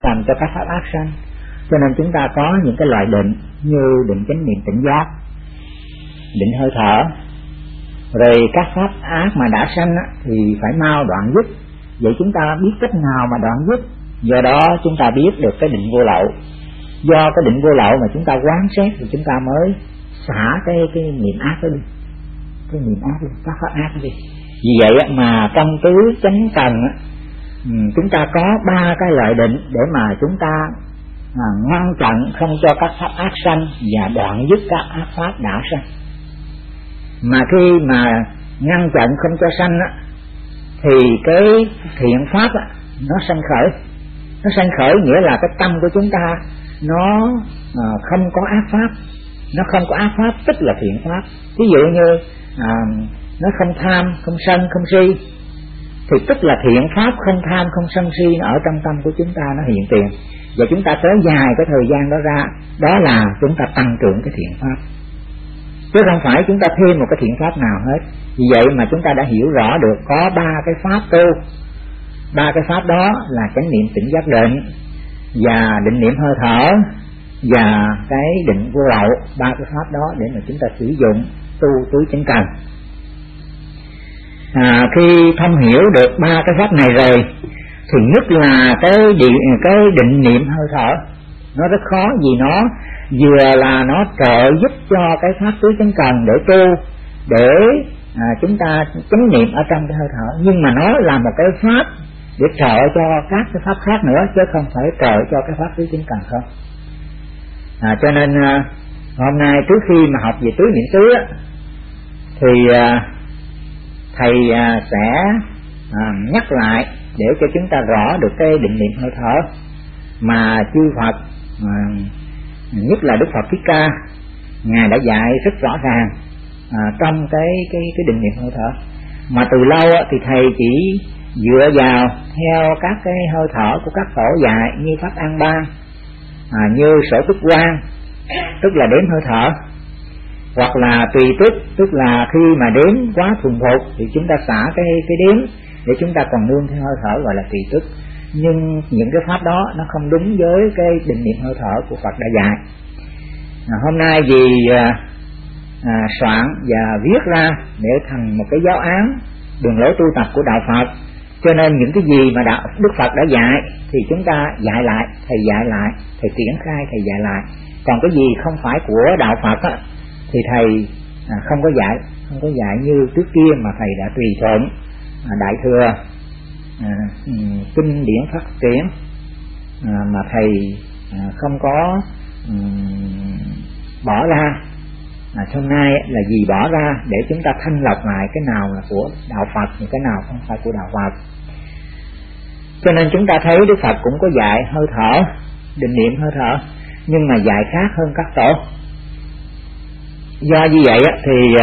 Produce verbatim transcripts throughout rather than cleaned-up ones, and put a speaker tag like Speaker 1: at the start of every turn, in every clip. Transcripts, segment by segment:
Speaker 1: làm cho các pháp ác sanh. Cho nên chúng ta có những cái loại định như định chánh niệm tỉnh giác, định hơi thở. Rồi các pháp ác mà đã sanh á, thì phải mau đoạn dứt. Vậy chúng ta biết cách nào mà đoạn dứt? Do đó chúng ta biết được cái định vô lậu. Do cái định vô lậu mà chúng ta quán xét thì chúng ta mới xả cái cái niệm ác đó đi, cái niệm ác đi, các pháp ác đó đi. Vì vậy mà trong tứ chánh cần á, chúng ta có ba cái loại định để mà chúng ta à, ngăn chặn không cho các pháp ác sanh và đoạn dứt các ác pháp đã sanh. Mà khi mà ngăn chặn không cho sanh á, thì cái thiện pháp á, nó sanh khởi. Nó sanh khởi nghĩa là cái tâm của chúng ta nó à, không có ác pháp. Nó không có ác pháp tức là thiện pháp. Ví dụ như à, nó không tham, không sân, không si, thì tức là thiện pháp không tham, không sân si nó ở trong tâm của chúng ta, nó hiện tiền. Và chúng ta kéo dài cái thời gian đó ra, đó là chúng ta tăng trưởng cái thiện pháp, chứ không phải chúng ta thêm một cái thiện pháp nào hết. Vì vậy mà chúng ta đã hiểu rõ được có ba cái pháp tu. Ba cái pháp đó là chánh niệm tỉnh giác định, và định niệm hơi thở, và cái định vô lậu. Ba cái pháp đó để mà chúng ta sử dụng tu tứ chánh cần. À, khi thông hiểu được ba cái pháp này rồi thì nhất là cái định, cái định niệm hơi thở nó rất khó, vì nó vừa là nó trợ giúp cho cái pháp tứ chánh cần để tu, để à, chúng ta chánh niệm ở trong cái hơi thở, nhưng mà nó là một cái pháp để trợ cho các cái pháp khác nữa, chứ không phải trợ cho cái pháp tứ chánh cần không. À, cho nên à, hôm nay trước khi mà học về tứ niệm xứ á, thì à, thầy à, sẽ à, nhắc lại để cho chúng ta rõ được cái định niệm hơi thở mà chư Phật, à, nhất là Đức Phật Thích Ca, ngài đã dạy rất rõ ràng à, trong cái cái cái định niệm hơi thở. Mà từ lâu á, thì thầy chỉ dựa vào theo các cái hơi thở của các tổ dạy như pháp An Bang, à, như sở tức quan, tức là đếm hơi thở, hoặc là tùy tức, tức là khi mà đếm quá thuần thục thì chúng ta xả cái cái đếm để chúng ta còn nương theo hơi thở, gọi là tùy tức. Nhưng những cái pháp đó nó không đúng với cái định niệm hơi thở của Phật đã dạy. À, hôm nay vì à, à, soạn và viết ra để thành một cái giáo án đường lối tu tập của đạo Phật, cho nên những cái gì mà đạo Đức Phật đã dạy thì chúng ta dạy lại, thầy dạy lại, thầy triển khai, thầy dạy lại. Còn cái gì không phải của đạo Phật á, thì thầy à, không có dạy, không có dạy như trước kia mà thầy đã tùy thuận à, đại thừa, à, kinh điển phát triển, à, mà thầy à, không có um, bỏ ra. À, hôm nay là vì bỏ ra để chúng ta thanh lọc lại cái nào là của đạo Phật, những cái nào không phải của đạo Phật. Cho nên chúng ta thấy Đức Phật cũng có dạy hơi thở, định niệm hơi thở, nhưng mà dạy khác hơn các tổ. Do như vậy thì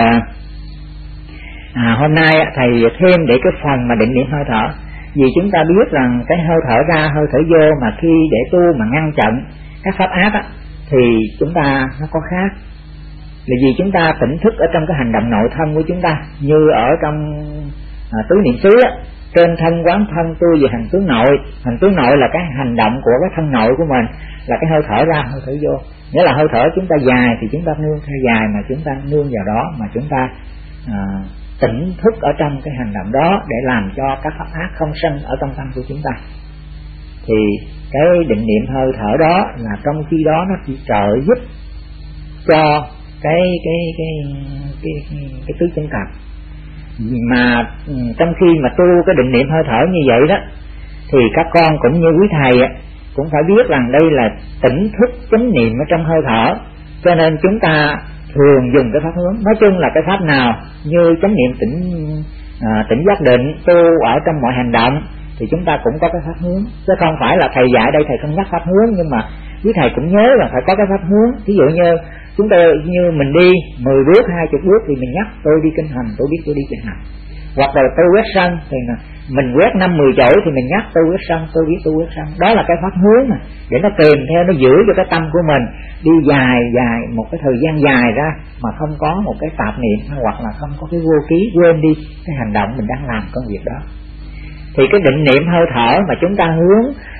Speaker 1: à, hôm nay thầy thêm để cái phần mà định niệm hơi thở. Vì chúng ta biết rằng cái hơi thở ra, hơi thở vô mà khi để tu mà ngăn chặn các pháp ác á, thì chúng ta nó có khác. Là vì chúng ta tỉnh thức ở trong cái hành động nội thân của chúng ta, như ở trong à, tứ niệm xứ á, trên thân quán thân tu về hành tướng nội. Hành tướng nội là cái hành động của cái thân nội của mình, là cái hơi thở ra, hơi thở vô. Nghĩa là hơi thở chúng ta dài thì chúng ta nương theo dài, mà chúng ta nương vào đó mà chúng ta à, tỉnh thức ở trong cái hành động đó để làm cho các pháp ác không sanh ở trong tâm của chúng ta. Thì cái định niệm hơi thở đó là trong khi đó nó chỉ trợ giúp cho cái cái cái cái cái, cái tứ chánh cần. Mà trong khi mà tu cái định niệm hơi thở như vậy đó, thì các con cũng như quý thầy cũng phải biết rằng đây là tỉnh thức chánh niệm ở trong hơi thở. Cho nên chúng ta thường dùng cái pháp hướng, nói chung là cái pháp nào như chánh niệm tỉnh à, tỉnh giác định, tu ở trong mọi hành động thì chúng ta cũng có cái pháp hướng. Chứ không phải là thầy dạy đây thầy không nhắc pháp hướng, nhưng mà quý thầy cũng nhớ là phải có cái pháp hướng. Ví dụ như chúng ta như mình đi mười bước, hai mươi bước thì mình nhắc tôi đi kinh hành, tôi biết tôi đi kinh hành. Hoặc là tôi quét sân thì mình quét năm mười chỗ thì mình nhắc tôi quét sân, tôi biết tôi quét sân. Đó là cái pháp hướng mà để nó kèm theo, nó giữ cho cái tâm của mình đi dài dài một cái thời gian dài ra mà không có một cái tạp niệm, hoặc là không có cái vô ký, quên đi cái hành động mình đang làm công việc đó. Thì cái định niệm hơi thở mà chúng ta hướng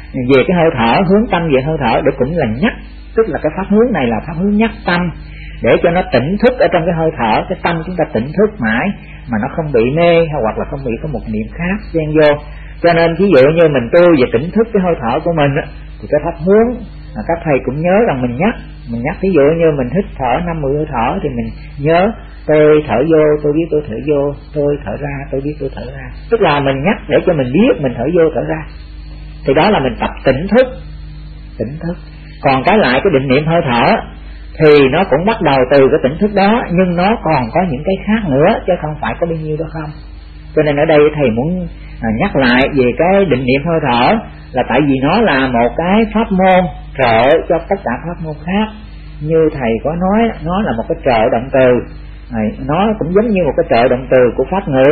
Speaker 1: về cái hơi thở, hướng tâm về hơi thở để cũng là nhắc, tức là cái pháp hướng này là pháp hướng nhắc tâm để cho nó tỉnh thức ở trong cái hơi thở, cái tâm chúng ta tỉnh thức mãi mà nó không bị mê hay hoặc là không bị có một niệm khác xen vô. Cho nên ví dụ như mình tu về tỉnh thức cái hơi thở của mình thì cái pháp hướng mà các thầy cũng nhớ rằng mình nhắc, mình nhắc ví dụ như mình hít thở năm mười hơi thở thì mình nhớ tôi thở vô, tôi biết tôi thở vô, tôi thở ra, tôi biết tôi thở ra. Tức là mình nhắc để cho mình biết mình thở vô thở ra. Thì đó là mình tập tỉnh thức, tỉnh thức. Còn cái lại cái định niệm hơi thở thì nó cũng bắt đầu từ cái tỉnh thức đó, nhưng nó còn có những cái khác nữa chứ không phải có bao nhiêu đó không. Cho nên ở đây thầy muốn nhắc lại về cái định niệm hơi thở là tại vì nó là một cái pháp môn trợ cho tất cả pháp môn khác. Như thầy có nói, nó là một cái trợ động từ, nó cũng giống như một cái trợ động từ của pháp ngữ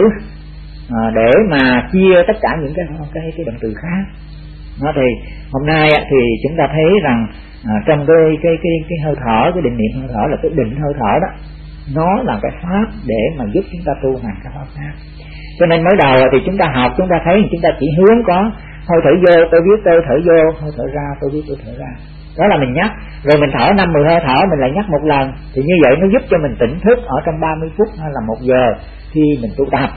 Speaker 1: để mà chia tất cả những cái cái, cái động từ khác. Nó thì hôm nay thì chúng ta thấy rằng à, trong cái cái cái cái hơi thở, cái định niệm hơi thở là cái định hơi thở đó, nó là cái pháp để mà giúp chúng ta tu hành các pháp khác. Cho nên mới đầu thì chúng ta học, chúng ta thấy chúng ta chỉ hướng có hơi thở vô tôi biết tôi thở vô, hơi thở ra tôi biết tôi thở ra, đó là mình nhắc. Rồi mình thở năm mười hơi thở mình lại nhắc một lần, thì như vậy nó giúp cho mình tỉnh thức ở trong ba mươi phút hay là một giờ khi mình tu tập,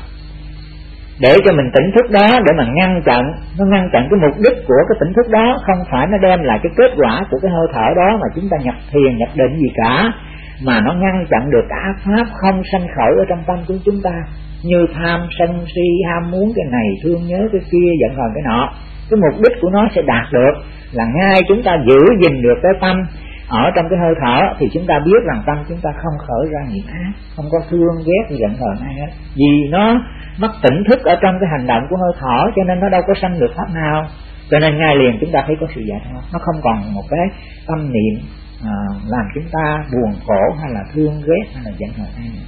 Speaker 1: để cho mình tỉnh thức đó để mà ngăn chặn, nó ngăn chặn cái mục đích của cái tỉnh thức đó không phải nó đem lại cái kết quả của cái hơi thở đó mà chúng ta nhập thiền nhập định gì cả, mà nó ngăn chặn được cả pháp không sanh khởi ở trong tâm của chúng ta, như tham sân si, ham muốn cái này, thương nhớ cái kia, giận hờn cái nọ. Cái mục đích của nó sẽ đạt được là ngay chúng ta giữ gìn được cái tâm ở trong cái hơi thở thì chúng ta biết rằng tâm chúng ta không khởi ra nghiệp ác, không có thương ghét giận hờn ai hết, vì nó mất tỉnh thức ở trong cái hành động của hơi thở, cho nên nó đâu có sanh được pháp nào. Cho nên ngay liền chúng ta thấy có sự giải thoát, nó không còn một cái tâm niệm à, làm chúng ta buồn khổ hay là thương ghét hay là giận hờn ai nữa.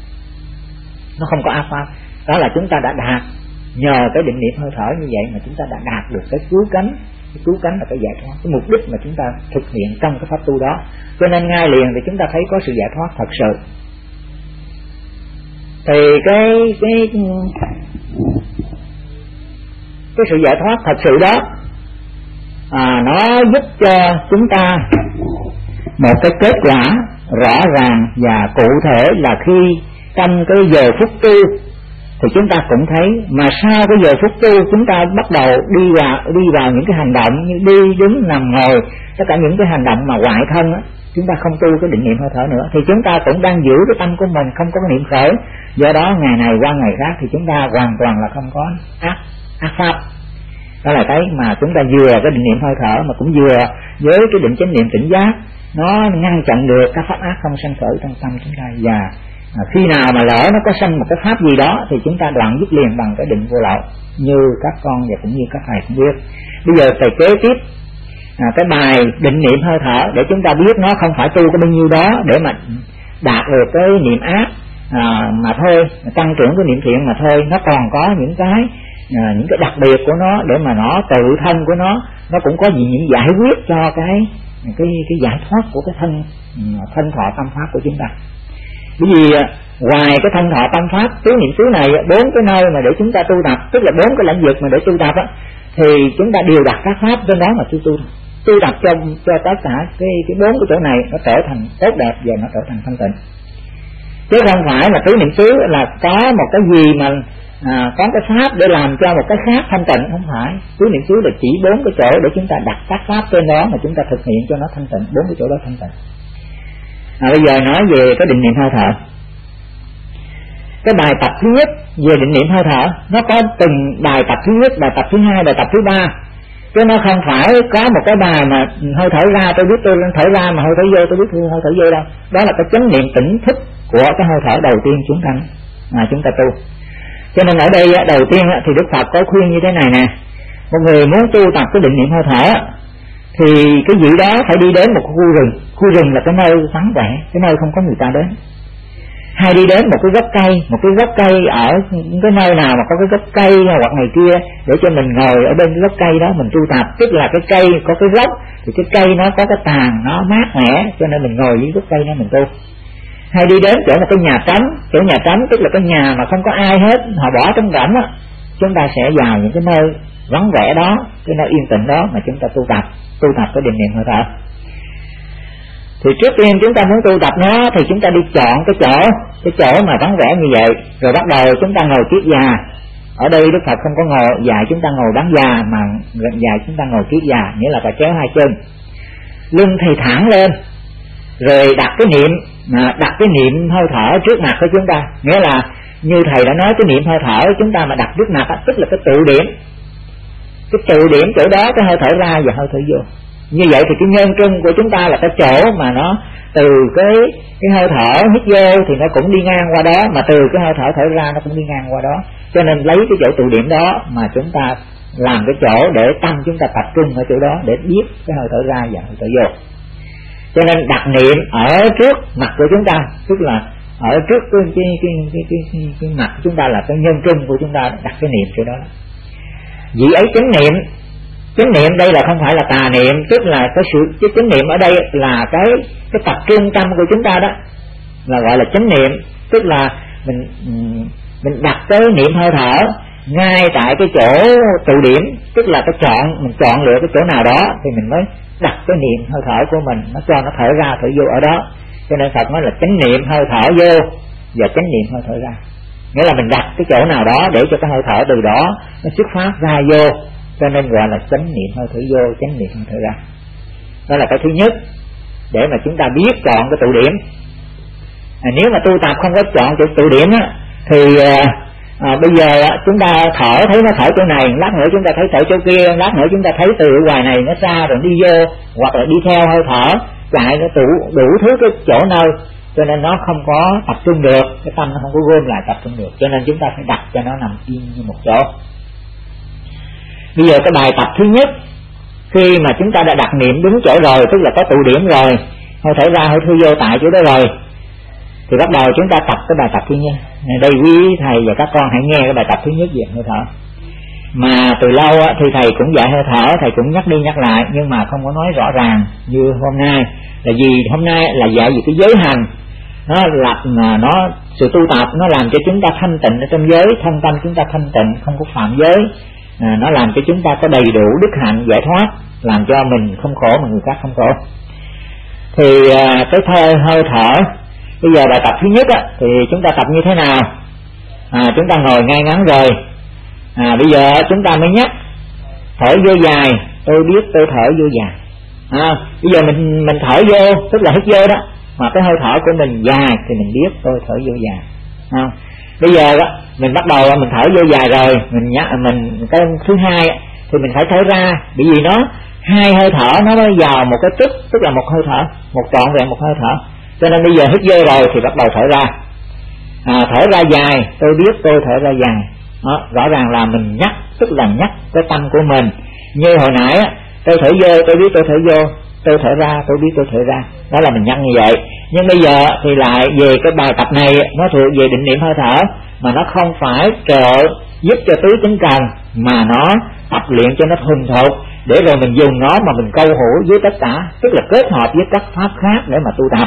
Speaker 1: Nó không có ác pháp. Đó là chúng ta đã đạt, nhờ cái định niệm hơi thở như vậy mà chúng ta đã đạt được cái cứu cánh. Cái cứu cánh là cái giải thoát, cái mục đích mà chúng ta thực hiện trong cái pháp tu đó. Cho nên ngay liền thì chúng ta thấy có sự giải thoát thật sự. Thì cái cái cái sự giải thoát thật sự đó à, nó giúp cho chúng ta một cái kết quả rõ ràng và cụ thể là khi trong cái giờ phút tu thì chúng ta cũng thấy, mà sau cái giờ phút tu chúng ta bắt đầu đi vào đi vào những cái hành động như đi đứng nằm ngồi, tất cả những cái hành động mà ngoại thân á, chúng ta không tu cái định niệm hơi thở nữa thì chúng ta cũng đang giữ cái tâm của mình không có niệm khởi. Do đó ngày này qua ngày khác thì chúng ta hoàn toàn là không có ác ác pháp. Đó là cái mà chúng ta vừa cái định niệm hơi thở mà cũng vừa với cái định chánh niệm tỉnh giác, nó ngăn chặn được các pháp ác không sanh khởi trong tâm chúng ta. Và à, khi nào mà lỡ nó có sanh một cái pháp gì đó thì chúng ta đoạn dứt liền bằng cái định vô lậu, như các con và cũng như các thầy cũng biết. Bây giờ thầy kế tiếp à, cái bài định niệm hơi thở để chúng ta biết nó không phải tu cái bao nhiêu đó để mà đạt được cái niệm ác à, mà thôi, tăng trưởng cái niệm thiện mà thôi. Nó còn có những cái à, những cái đặc biệt của nó để mà nó tự thân của nó nó cũng có gì những giải quyết cho cái cái cái giải thoát của cái thân thân thọ tâm pháp của chúng ta. Bởi vì ngoài cái thân thọ tâm pháp tứ niệm xứ này, bốn cái nơi mà để chúng ta tu tập, tức là bốn cái lĩnh vực mà để tu tập á, thì chúng ta đều đặt các pháp trên đó mà tu tu tu tập cho cho tất cả cái cái bốn cái chỗ này nó trở thành tốt đẹp và nó trở thành thanh tịnh, chứ không phải là tứ niệm xứ là có một cái gì mà à, có cái pháp để làm cho một cái khác thanh tịnh. Không phải, tứ niệm xứ là chỉ bốn cái chỗ để chúng ta đặt các pháp trên đó mà chúng ta thực hiện cho nó thanh tịnh, bốn cái chỗ đó thanh tịnh. À, bây giờ nói về cái định niệm hơi thở. Cái bài tập thứ nhất về định niệm hơi thở nó có từng bài tập thứ nhất, bài tập thứ hai, bài tập thứ ba, chứ nó không phải có một cái bài mà hơi thở ra tôi biết tôi thở ra mà hơi thở vô tôi biết tôi hơi thở vô đâu. Đó là cái chánh niệm tỉnh thức của cái hơi thở đầu tiên chúng ta mà chúng ta tu. Cho nên ở đây đầu tiên thì Đức Phật có khuyên như thế này nè: một người muốn tu tập cái định niệm hơi thở thì cái vị đó phải đi đến một khu rừng. Khu rừng là cái nơi vắng vẻ, cái nơi không có người ta đến. Hay đi đến một cái gốc cây, một cái gốc cây ở cái nơi nào mà có cái gốc cây hoặc này kia để cho mình ngồi ở bên cái gốc cây đó mình tu tập. Tức là cái cây có cái gốc thì cái cây nó có cái tàn, nó mát mẻ, cho nên mình ngồi dưới gốc cây đó mình tu. Hay đi đến chỗ một cái nhà trống, chỗ nhà trống tức là cái nhà mà không có ai hết, họ bỏ trống rỗng á, chúng ta sẽ vào những cái nơi vắng vẻ đó, cái nơi yên tĩnh đó mà chúng ta tu tập, tu tập cái định niệm hơi thở. Thì trước tiên chúng ta muốn tu tập nó thì chúng ta đi chọn cái chỗ, cái chỗ mà vắng vẻ như vậy, rồi bắt đầu chúng ta ngồi kiết già. Ở đây Đức Phật không có ngồi dạy chúng ta ngồi bán già, mà dạy chúng ta ngồi kiết già, nghĩa là phải kéo hai chân, lưng thì thẳng lên, rồi đặt cái niệm, mà đặt cái niệm hơi thở trước mặt của chúng ta. Nghĩa là như thầy đã nói, cái niệm hơi thở chúng ta mà đặt trước mặt tức là cái trụ điểm, cái trụ điểm chỗ đó cái hơi thở ra và hơi thở vô. Như vậy thì cái nhân trung của chúng ta là cái chỗ mà nó từ cái cái hơi thở hít vô thì nó cũng đi ngang qua đó, mà từ cái hơi thở thở ra nó cũng đi ngang qua đó. Cho nên lấy cái chỗ tụ điểm đó mà chúng ta làm cái chỗ để tâm chúng ta tập trung ở chỗ đó để biết cái hơi thở ra và hơi thở vô. Cho nên đặt niệm ở trước mặt của chúng ta, tức là ở trước cái cái cái cái, cái, cái, cái mặt của chúng ta là cái nhân trung của chúng ta, đặt cái niệm chỗ đó. Vì ấy chánh niệm, chánh niệm đây là không phải là tà niệm, tức là cái sự cái chánh niệm ở đây là cái cái tập trung tâm của chúng ta, đó là gọi là chánh niệm. Tức là mình mình đặt cái niệm hơi thở ngay tại cái chỗ tụ điểm, tức là cái chọn mình chọn lựa cái chỗ nào đó thì mình mới đặt cái niệm hơi thở của mình, nó cho nó thở ra thở vô ở đó. Cho nên Phật nói là chánh niệm hơi thở vô và chánh niệm hơi thở ra, nghĩa là mình đặt cái chỗ nào đó để cho cái hơi thở từ đó nó xuất phát ra vô, cho nên gọi là chánh niệm hơi thở vô, chánh niệm hơi thở ra. Đó là cái thứ nhất, để mà chúng ta biết chọn cái tụ điểm. À, nếu mà tu tập không có chọn chỗ tụ điểm á, thì à, à, bây giờ á, chúng ta thở thấy nó thở chỗ này, lát nữa chúng ta thấy thở chỗ kia, lát nữa chúng ta thấy từ ngoài này nó xa rồi đi vô, hoặc là đi theo hơi thở chạy nó đủ đủ thứ cái chỗ nơi, cho nên nó không có tập trung được, cái tâm nó không có gom lại tập trung được. Cho nên chúng ta phải đặt cho nó nằm yên như một chỗ. Bây giờ cái bài tập thứ nhất, khi mà chúng ta đã đặt niệm đúng chỗ rồi, tức là có tụ điểm rồi, hơi thở ra hơi thở vô tại chỗ đó rồi, thì bắt đầu chúng ta tập cái bài tập thứ nhất. Đây quý thầy và các con hãy nghe cái bài tập thứ nhất về hơi thở. Mà từ lâu á, thì thầy cũng dạy hơi thở, thầy cũng nhắc đi nhắc lại, nhưng mà không có nói rõ ràng như hôm nay. Là vì hôm nay là dạy về cái giới hành, nó là mà nó sự tu tập nó làm cho chúng ta thanh tịnh ở trong giới, thân tâm chúng ta thanh tịnh, không có phạm giới. À, nó làm cho chúng ta có đầy đủ đức hạnh giải thoát, làm cho mình không khổ mà người khác không khổ. Thì à, cái thơ, hơi thở bây giờ bài tập thứ nhất á, thì chúng ta tập như thế nào? À, chúng ta ngồi ngay ngắn rồi, à, bây giờ chúng ta mới nhắc thở vô dài, tôi biết tôi thở vô dài. À, bây giờ mình mình thở vô tức là hít vô đó, mà cái hơi thở của mình dài thì mình biết tôi thở vô dài. À, bây giờ đó, mình bắt đầu mình thở vô dài rồi, mình nhắc mình cái thứ hai thì mình phải thở ra, bởi vì nó hai hơi thở nó mới vào một cái tức, tức là một hơi thở, một trọn vẹn một hơi thở. Cho nên bây giờ hít vô rồi thì bắt đầu thở ra. À, thở ra dài, tôi biết tôi thở ra dài. Đó, rõ ràng là mình nhắc, tức là nhắc cái tâm của mình. Như hồi nãy á, tôi thở vô, tôi biết tôi thở vô, tôi thở ra, tôi biết tôi thở ra. Đó là mình nhắc như vậy. Nhưng bây giờ thì lại về cái bài tập này, nó thuộc về định niệm hơi thở, mà nó không phải trợ giúp cho tứ chánh cần, mà nó tập luyện cho nó thuần thục, để rồi mình dùng nó mà mình câu hữu với tất cả, tức là kết hợp với các pháp khác để mà tu tập.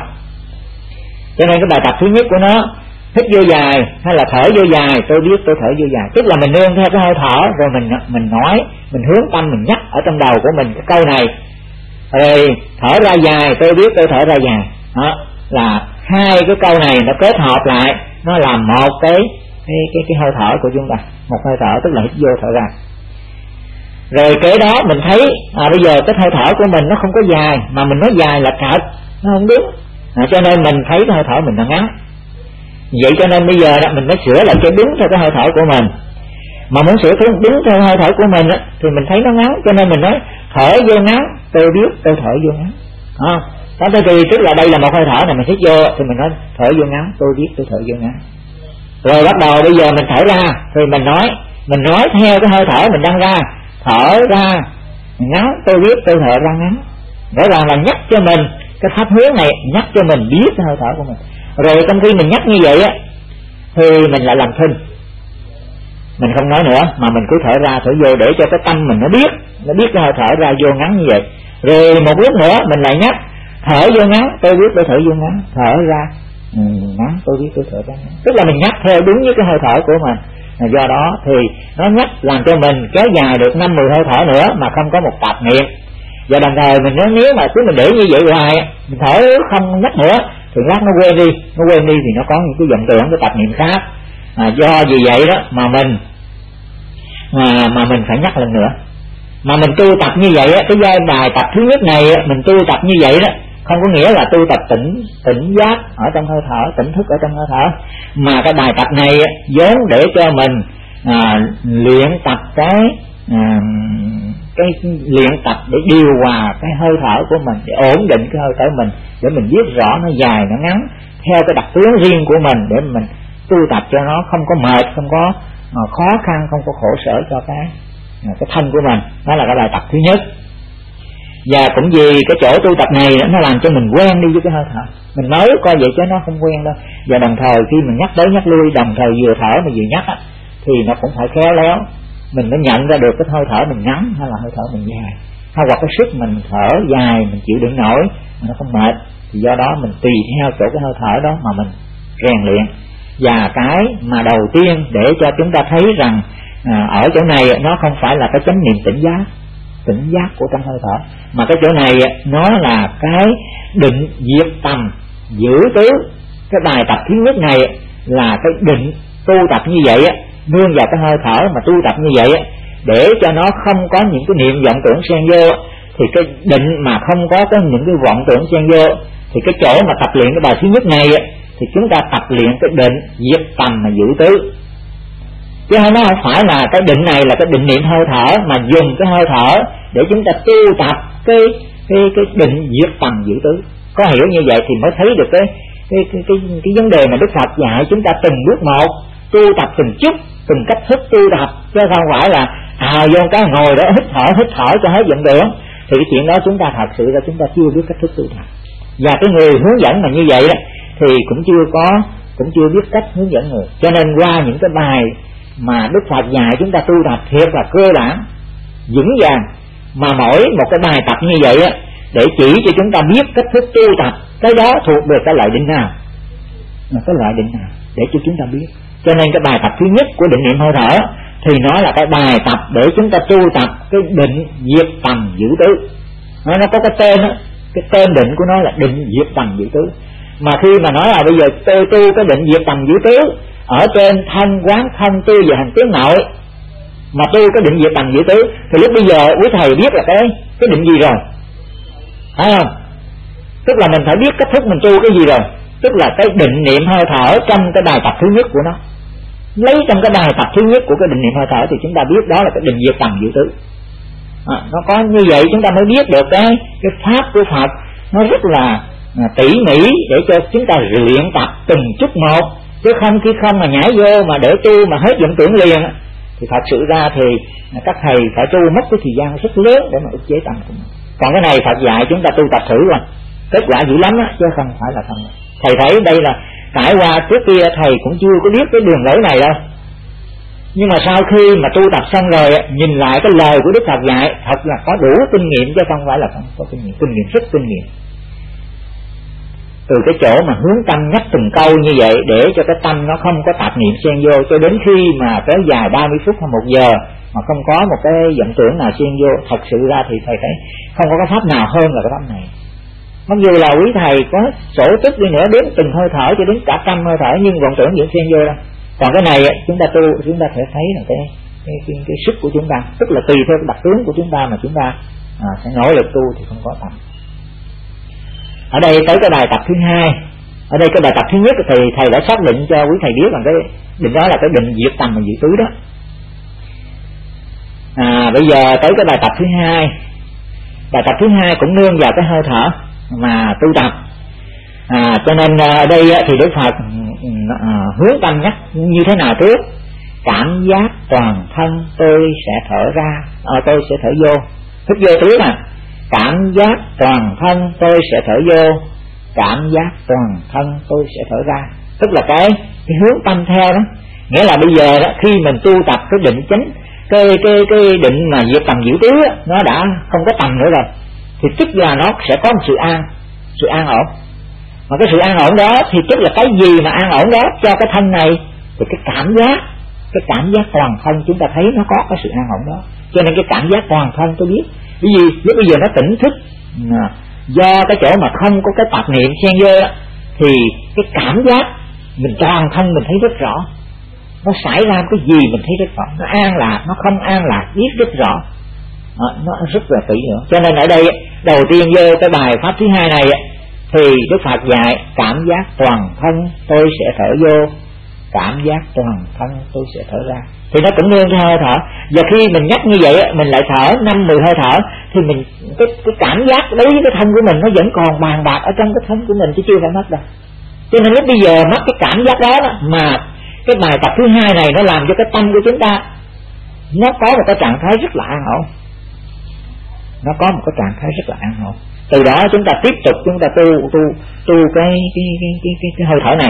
Speaker 1: Cho nên cái bài tập thứ nhất của nó, hít vô dài hay là thở vô dài, tôi biết tôi thở vô dài, tức là mình nương theo cái hơi thở, rồi mình mình nói, mình hướng tâm, mình nhắc ở trong đầu của mình cái câu này, rồi thở ra dài, tôi biết tôi thở ra dài. Đó là hai cái câu này nó kết hợp lại, nó làm một cái cái cái, cái hơi thở của chúng ta, một hơi thở, tức là hít vô thở ra. Rồi kế đó mình thấy à, bây giờ cái hơi thở của mình nó không có dài, mà mình nói dài là trật, nó không đúng. À, cho nên mình thấy cái hơi thở mình nó ngắn. Vậy cho nên bây giờ đó, mình mới sửa lại cho đúng theo cái hơi thở của mình. Mà muốn sửa đúng theo hơi thở của mình á, thì mình thấy nó ngắn, cho nên mình nói thở vô ngắn, tôi biết tôi thở vô ngắn. À, đó thì tức là đây là một hơi thở này, mình hít vô thì mình nói thở vô ngắn, tôi biết tôi thở vô ngắn. Rồi bắt đầu bây giờ mình thở ra thì mình nói, mình nói theo cái hơi thở mình đang ra, thở ra ngắn, tôi biết tôi thở ra ngắn. Rõ ràng là nhắc cho mình cái pháp hướng này, nhắc cho mình biết cái hơi thở của mình. Rồi trong khi mình nhắc như vậy á, thì mình lại làm thinh, mình không nói nữa, mà mình cứ thở ra thở vô để cho cái tâm mình nó biết, nó biết cái hơi thở ra vô ngắn như vậy. Rồi một lúc nữa mình lại nhắc thở vô ngắn, tôi biết tôi thở vô ngắn, thở ra ừ, ngắn, tôi biết tôi thở ra ngắn. Tức là mình nhắc theo đúng với cái hơi thở của mình. Do đó thì nó nhắc làm cho mình kéo dài được năm mười hơi thở nữa mà không có một tạp niệm. Và đồng thời mình nói nếu mà cứ mình để như vậy hoài, mình thở không nhắc nữa thì lát nó quên đi, nó quên đi thì nó có những cái vọng tưởng, cái tạp niệm khác. À, do vì vậy đó mà mình mà mà mình phải nhắc lần nữa. Mà mình tu tập như vậy á, cái giai bài tập thứ nhất này mình tu tập như vậy đó, không có nghĩa là tu tập tỉnh tỉnh giác ở trong hơi thở, tỉnh thức ở trong hơi thở, mà cái bài tập này vốn để cho mình à, luyện tập cái à, cái luyện tập để điều hòa cái hơi thở của mình, để ổn định cái hơi thở mình, để mình biết rõ nó dài nó ngắn theo cái đặc tướng riêng của mình, để mình tu tập cho nó không có mệt, không có à, khó khăn, không có khổ sở cho cái à, cái thân của mình. Đó là cái bài tập thứ nhất. Và cũng vì cái chỗ tu tập này nó làm cho mình quen đi với cái hơi thở. Mình nói coi vậy chứ nó không quen đâu. Và đồng thời khi mình nhắc tới nhắc lui, đồng thời vừa thở mà vừa nhắc á, thì nó cũng phải khéo léo. Mình mới nhận ra được cái hơi thở mình ngắn hay là hơi thở mình dài, hay hoặc cái sức mình thở dài mình chịu đựng nổi mà nó không mệt. Thì do đó mình tùy theo chỗ cái hơi thở đó mà mình rèn luyện. Và cái mà đầu tiên để cho chúng ta thấy rằng à, ở chỗ này nó không phải là cái chánh niệm tỉnh giác, tỉnh giác của trong hơi thở, mà cái chỗ này nó là cái định diệt tầm giữ tứ. Cái bài tập thứ nhất này là cái định tu tập như vậy á, nương vào cái hơi thở mà tu tập như vậy á, để cho nó không có những cái niệm vọng tưởng xen vô. Thì cái định mà không có cái những cái vọng tưởng xen vô, thì cái chỗ mà tập luyện cái bài thứ nhất này á, thì chúng ta tập luyện cái định diệt tầm mà giữ tứ. Chứ nó không phải là cái định này là cái định niệm hơi thở, mà dùng cái hơi thở để chúng ta tu tập cái cái cái định diệt tầm giữ tứ. Có hiểu như vậy thì mới thấy được cái cái cái cái, cái vấn đề mà Đức Phật dạy chúng ta từng bước một, tu tập từng chút, từng cách thức tu tập, chứ không phải là à vô cái ngồi đó hít thở hít thở cho hết vọng tưởng. Thì cái chuyện đó chúng ta thật sự là chúng ta chưa biết cách thức tu tập. Và cái người hướng dẫn mà như vậy đó thì cũng chưa có cũng chưa biết cách hướng dẫn người. Cho nên qua những cái bài mà Đức Phật dạy chúng ta tu tập thiệt là cơ bản, vững vàng, mà mỗi một cái bài tập như vậy á, để chỉ cho chúng ta biết cách thức tu tập, cái đó thuộc về cái loại định nào, cái loại định nào để cho chúng ta biết. Cho nên cái bài tập thứ nhất của định niệm hơi thở thì nó là cái bài tập để chúng ta tu tập cái định diệt tầm giữ tứ. Nó, nó có cái tên đó, cái tên định của nó là định diệt tầm giữ tứ. Mà khi mà nói là bây giờ tôi tu cái định diệt tầm giữ tứ ở trên thân quán thân tư và hành tiếng nội, mà tu cái định diệt tầm giữ tứ, thì lúc bây giờ quý thầy biết là cái cái định gì rồi, phải không? Tức là mình phải biết cách thức mình tu cái gì rồi. Tức là cái định niệm hơi thở trong cái bài tập thứ nhất của nó, lấy trong cái bài tập thứ nhất của cái định niệm hơi thở thì chúng ta biết đó là cái định diệt tầm giữ tứ. À, nó có như vậy chúng ta mới biết được cái cái pháp của Phật nó rất là à, tỉ mỉ để cho chúng ta luyện tập từng chút một, chứ không khi không mà nhảy vô mà để tu mà hết vọng tưởng liền thì thật sự ra thì các thầy phải tu mất cái thời gian rất lớn để mà ức chế tâm của mình. Còn cái này Phật dạy chúng ta tu tập thử rồi, kết quả dữ lắm á, chứ không phải là không. Thầy thấy đây là trải qua trước kia thầy cũng chưa có biết cái đường lối này đâu, nhưng mà sau khi mà tu tập xong rồi nhìn lại cái lời của Đức Phật dạy thật là có đủ kinh nghiệm, chứ không phải là không có kinh nghiệm, kinh nghiệm rất kinh nghiệm. Từ cái chỗ mà hướng tâm nhắc từng câu như vậy để cho cái tâm nó không có tạp niệm xen vô, cho đến khi mà tới dài ba mươi phút hay một giờ mà không có một cái vọng tưởng nào xen vô, thật sự ra thì thầy thấy không có cái pháp nào hơn là cái pháp này. Mặc dù là quý thầy có sổ tích đi nữa, đến từng hơi thở cho đến cả trăm hơi thở, nhưng vọng tưởng vẫn xen vô đâu. Còn cái này chúng ta tu chúng ta sẽ thấy là cái cái, cái cái sức của chúng ta, tức là tùy theo cái đặc tướng của chúng ta mà chúng ta à, sẽ nỗ lực tu thì không có tầm. Ở đây tới cái bài tập thứ hai. Ở đây cái bài tập thứ nhất thì thầy đã xác định cho quý thầy biết rằng cái định đó là cái định diệt tầm và diệt tứ đó. À, bây giờ tới cái bài tập thứ hai. Bài tập thứ hai cũng nương vào cái hơi thở mà tu tập. À, cho nên ở đây thì Đức Phật à, hướng tâm nhắc như thế nào trước? Cảm giác toàn thân tôi sẽ thở ra, à, tôi sẽ thở vô, hít vô tứ mà. Cảm giác toàn thân tôi sẽ thở vô, cảm giác toàn thân tôi sẽ thở ra. Tức là cái, cái hướng tâm theo đó. Nghĩa là bây giờ đó, khi mình tu tập cái định chánh, cái, cái, cái định mà diệt tầm giữ tứ đó, nó đã không có tầm nữa rồi, thì tức là nó sẽ có một sự an, sự an ổn. Mà cái sự an ổn đó thì tức là cái gì mà an ổn đó cho cái thân này, thì cái cảm giác, cái cảm giác toàn thân chúng ta thấy nó có cái sự an ổn đó. Cho nên cái cảm giác toàn thân tôi biết, bởi vì lúc bây giờ nó tỉnh thức, do cái chỗ mà không có cái tạp niệm xen vô đó, thì cái cảm giác mình toàn thân mình thấy rất rõ, nó xảy ra cái gì mình thấy rất rõ, nó an lạc, nó không an lạc biết rất rõ. Đó, nó rất là kỹ nữa. Cho nên ở đây đầu tiên vô cái bài pháp thứ hai này thì Đức Phật dạy cảm giác toàn thân tôi sẽ thở vô, cảm giác toàn thân tôi sẽ thở ra, thì nó cũng nương theo hơi thở. Và khi mình nhắc như vậy mình lại thở năm mười hơi thở thì mình cái, cái cảm giác đối với cái thân của mình nó vẫn còn bàn bạc ở trong cái thân của mình chứ chưa phải mất đâu. Cho nên lúc bây giờ mất cái cảm giác đó, đó mà cái bài tập thứ hai này nó làm cho cái tâm của chúng ta nó có một cái trạng thái rất là an ổn, nó có một cái trạng thái rất là an ổn. Từ đó chúng ta tiếp tục chúng ta tu tu tu cái cái cái cái cái, cái hơi thở này,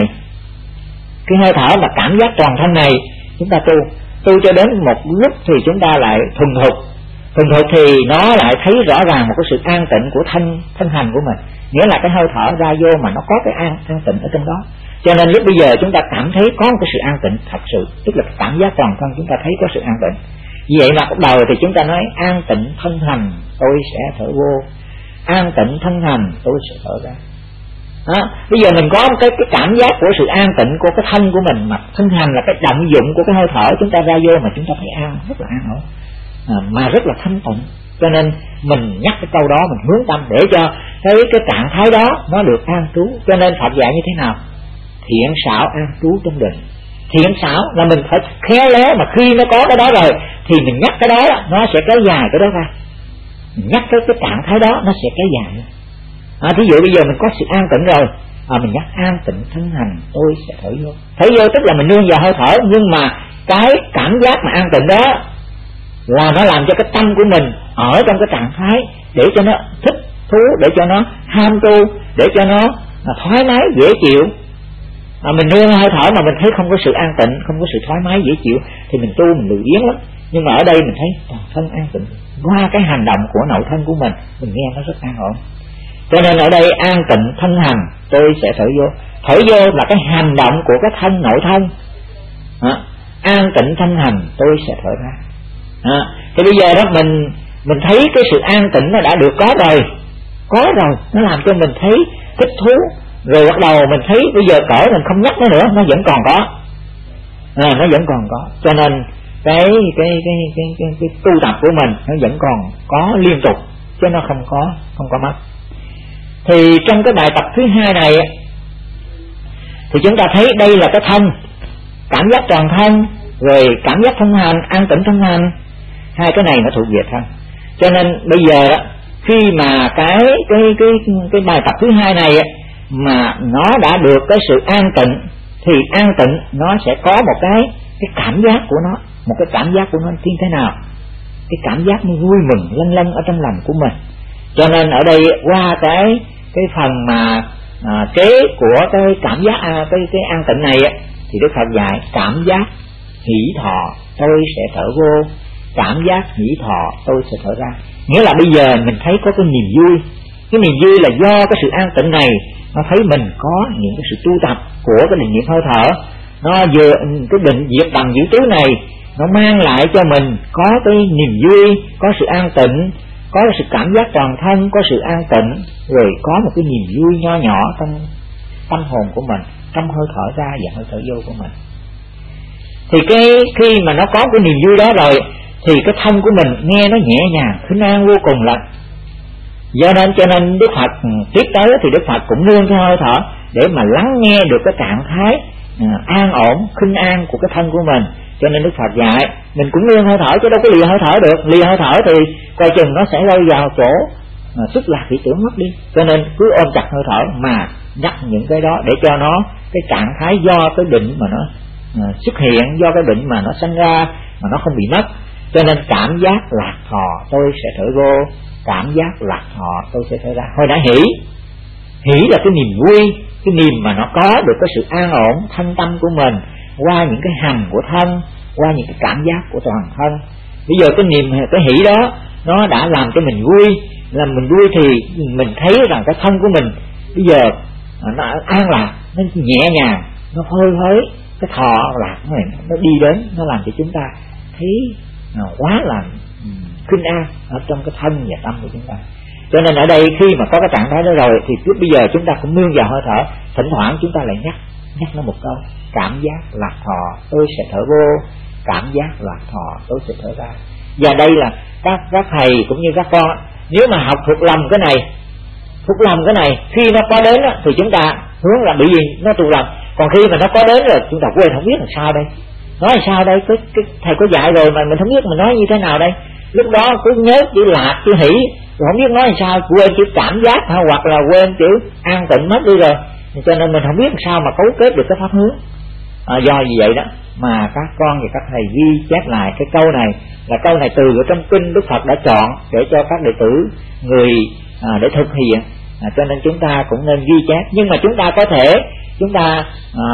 Speaker 1: cái hơi thở và cảm giác toàn thân này chúng ta tu tu cho đến một lúc thì chúng ta lại thuần thục. Thuần thục thì nó lại thấy rõ ràng một cái sự an tịnh của thân thân hành của mình, nghĩa là cái hơi thở ra vô mà nó có cái an an tịnh ở trong đó. Cho nên lúc bây giờ chúng ta cảm thấy có một cái sự an tịnh thật sự, tức là cảm giác toàn thân chúng ta thấy có sự an tịnh. Vì vậy mà bắt đầu thì chúng ta nói an tịnh thân hành tôi sẽ thở vô, an tịnh thân hành tôi sẽ thở ra. Đó, bây giờ mình có một cái, cái cảm giác của sự an tịnh của cái thân của mình, mà thân hành là cái động dụng của cái hơi thở chúng ta ra vô mà chúng ta thấy an, rất là an ổn, à, mà rất là thanh tịnh. Cho nên mình nhắc cái câu đó, mình hướng tâm để cho cái cái trạng thái đó nó được an trú. Cho nên Phật dạy như thế nào? Thiện xảo an trú trong định. Thiện xảo là mình phải khéo léo, mà khi nó có cái đó rồi thì mình nhắc cái đó nó sẽ kéo dài cái đó ra, mình nhắc cái cái trạng thái đó nó sẽ kéo dài. À, thí dụ bây giờ mình có sự an tịnh rồi, à, mình nhắc an tịnh thân hành tôi sẽ thở vô. Thở vô tức là mình nương vào hơi thở, nhưng mà cái cảm giác mà an tịnh đó là nó làm cho cái tâm của mình ở trong cái trạng thái để cho nó thích thú, để cho nó ham tu, để cho nó thoải mái dễ chịu. À, mình nương hơi thở mà mình thấy không có sự an tịnh, không có sự thoải mái dễ chịu thì mình tu mình lười biếng lắm. Nhưng mà ở đây mình thấy toàn thân an tịnh qua cái hành động của nội thân của mình, mình nghe nó rất an ổn. Cho nên ở đây an tịnh thân hành tôi sẽ thở vô. Thở vô là cái hành động của cái thân nội thân. À, an tịnh thân hành tôi sẽ thở ra. À, thì bây giờ đó mình mình thấy cái sự an tịnh nó đã được có rồi, có rồi, nó làm cho mình thấy thích thú. Rồi bắt đầu mình thấy bây giờ cỡ mình không nhắc nó nữa, nó vẫn còn có, à, nó vẫn còn có. Cho nên cái cái cái cái cái, cái, cái tu tập của mình nó vẫn còn có liên tục, chứ nó không có không có mất. Thì trong cái bài tập thứ hai này thì chúng ta thấy đây là cái thân, cảm giác toàn thân, rồi cảm giác thân hành, an tĩnh thân hành, hai cái này nó thuộc về thân. Cho nên bây giờ đó, khi mà cái cái cái cái bài tập thứ hai này mà nó đã được cái sự an tịnh thì an tịnh nó sẽ có một cái cái cảm giác của nó, một cái cảm giác của nó như thế nào? Cái cảm giác nó vui mừng lân lân ở trong lòng của mình. Cho nên ở đây qua cái cái phần mà à, kế của cái cảm giác à, cái cái an tịnh này thì Đức Phật dạy cảm giác hỷ thọ tôi sẽ thở vô, cảm giác hỷ thọ tôi sẽ thở ra. Nghĩa là bây giờ mình thấy có cái niềm vui. Cái niềm vui là do cái sự an tịnh này nó thấy mình có những cái sự tu tập của cái định niệm hơi thở, nó vừa cái định diệt bằng giữ tứ này nó mang lại cho mình có cái niềm vui, có sự an tịnh, có sự cảm giác toàn thân, có sự an tịnh, rồi có một cái niềm vui nho nhỏ trong tâm hồn của mình, trong hơi thở ra và hơi thở vô của mình. Thì cái khi mà nó có cái niềm vui đó rồi thì cái thân của mình nghe nó nhẹ nhàng, khinh an vô cùng lắm. Do nên cho nên Đức Phật tiếp tới thì Đức Phật cũng nương theo hơi thở để mà lắng nghe được cái trạng thái à, an ổn, khinh an của cái thân của mình. Cho nên Đức Phật dạy mình cũng nương hơi thở chứ đâu có lìa hơi thở được. Lìa hơi thở thì coi chừng nó sẽ rơi vào chỗ à, xuất lạc thị tưởng mất đi. Cho nên cứ ôm chặt hơi thở mà nhắc những cái đó để cho nó cái trạng thái do cái định mà nó à, xuất hiện, do cái định mà nó sinh ra mà nó không bị mất. Cho nên cảm giác lạc thọ tôi sẽ thở vô, cảm giác lạc thọ tôi sẽ thở ra. Hồi đã hỷ, hỷ là cái niềm vui, cái niềm mà nó có được cái sự an ổn thanh tâm của mình qua những cái hành của thân, qua những cái cảm giác của toàn thân. Bây giờ cái niềm, cái hỷ đó nó đã làm cho mình vui, làm mình vui thì mình thấy rằng cái thân của mình bây giờ nó an lạc, nó nhẹ nhàng, nó phơi phới, cái thọ lạc này nó đi đến, nó làm cho chúng ta thấy nó quá là khinh an ở trong cái thân và tâm của chúng ta. Cho nên ở đây khi mà có cái trạng thái đó rồi thì lúc bây giờ chúng ta cũng nương vào hơi thở, thỉnh thoảng chúng ta lại nhắc nhắc nó một câu: cảm giác lạc thọ tôi sẽ thở vô, cảm giác lạc thọ tôi sẽ thở ra. Và đây là các các thầy cũng như các con, nếu mà học thuộc lòng cái này, thuộc lòng cái này, khi nó có đến đó, thì chúng ta hướng là bị gì nó thuộc lòng. Còn khi mà nó có đến rồi chúng ta quên không biết làm sao đây, nói làm sao đây, cái, cái thầy có dạy rồi mà mình không biết mình nói như thế nào đây. Lúc đó cứ nhớ chữ lạc, chữ hỷ, rồi không biết nói làm sao, quên chữ cảm giác hay hoặc là quên chữ an tịnh mất đi rồi. Cho nên mình không biết làm sao mà cấu kết được cái pháp hướng. À, do vì vậy đó mà các con và các thầy ghi chép lại cái câu này, là câu này từ ở trong kinh Đức Phật đã chọn để cho các đệ tử người à, để thực hiện. À, cho nên chúng ta cũng nên ghi chép. Nhưng mà chúng ta có thể chúng ta à,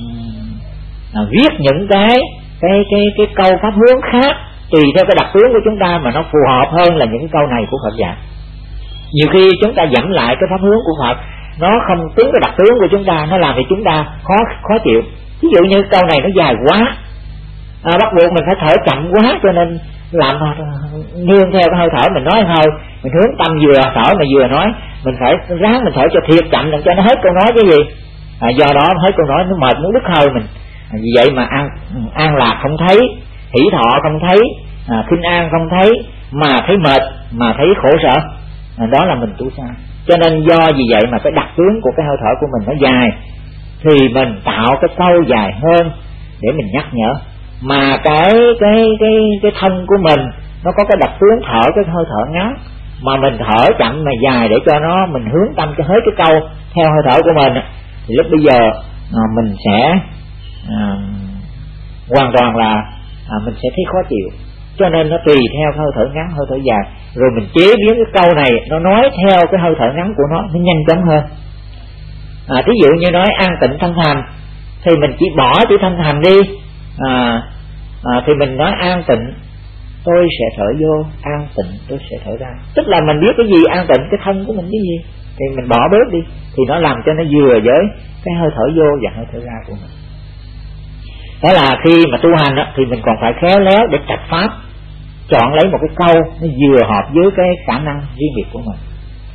Speaker 1: à, viết những cái cái cái cái câu pháp hướng khác tùy theo cái đặc tướng của chúng ta mà nó phù hợp hơn là những câu này của Phật dạy. Nhiều khi chúng ta dẫn lại cái pháp hướng của Phật, nó không tính cái đặc tướng của chúng ta, nó làm cho chúng ta khó khó chịu. Ví dụ như câu này nó dài quá, à, bắt buộc mình phải thở chậm quá, cho nên làm nương theo cái hơi thở mình nói thôi, mình hướng tâm vừa thở mà vừa nói, mình phải ráng mình thở cho thiệt chậm để cho nó hết câu nói cái gì. À, do đó hết câu nói nó mệt muốn đứt hơi mình. À, vì vậy mà an an lạc không thấy, hỷ thọ không thấy, à, khinh an không thấy, mà thấy mệt, mà thấy khổ sở. À, đó là mình tu sai. Cho nên do vì vậy mà cái đặc tướng của cái hơi thở của mình nó dài, thì mình tạo cái câu dài hơn để mình nhắc nhở. Mà cái cái cái cái thân của mình nó có cái đặc tướng thở cái hơi thở ngắn, mà mình thở chậm mà dài để cho nó mình hướng tâm cho hết cái câu theo hơi thở của mình, thì lúc bây giờ à, mình sẽ à, hoàn toàn là à, mình sẽ thấy khó chịu. Cho nên nó tùy theo hơi thở ngắn, hơi thở dài, rồi mình chế biến cái câu này nó nói theo cái hơi thở ngắn của nó, nó nhanh chóng hơn. À, ví dụ như nói an tịnh thân hành thì mình chỉ bỏ chữ thân hành đi, à, à, thì mình nói an tịnh tôi sẽ thở vô, an tịnh tôi sẽ thở ra. Tức là mình biết cái gì an tịnh, cái thân của mình cái gì thì mình bỏ bớt đi, thì nó làm cho nó vừa với cái hơi thở vô và hơi thở ra của mình. Đó là khi mà tu hành đó, thì mình còn phải khéo léo để trạch pháp, chọn lấy một cái câu nó vừa hợp với cái khả năng riêng biệt của mình.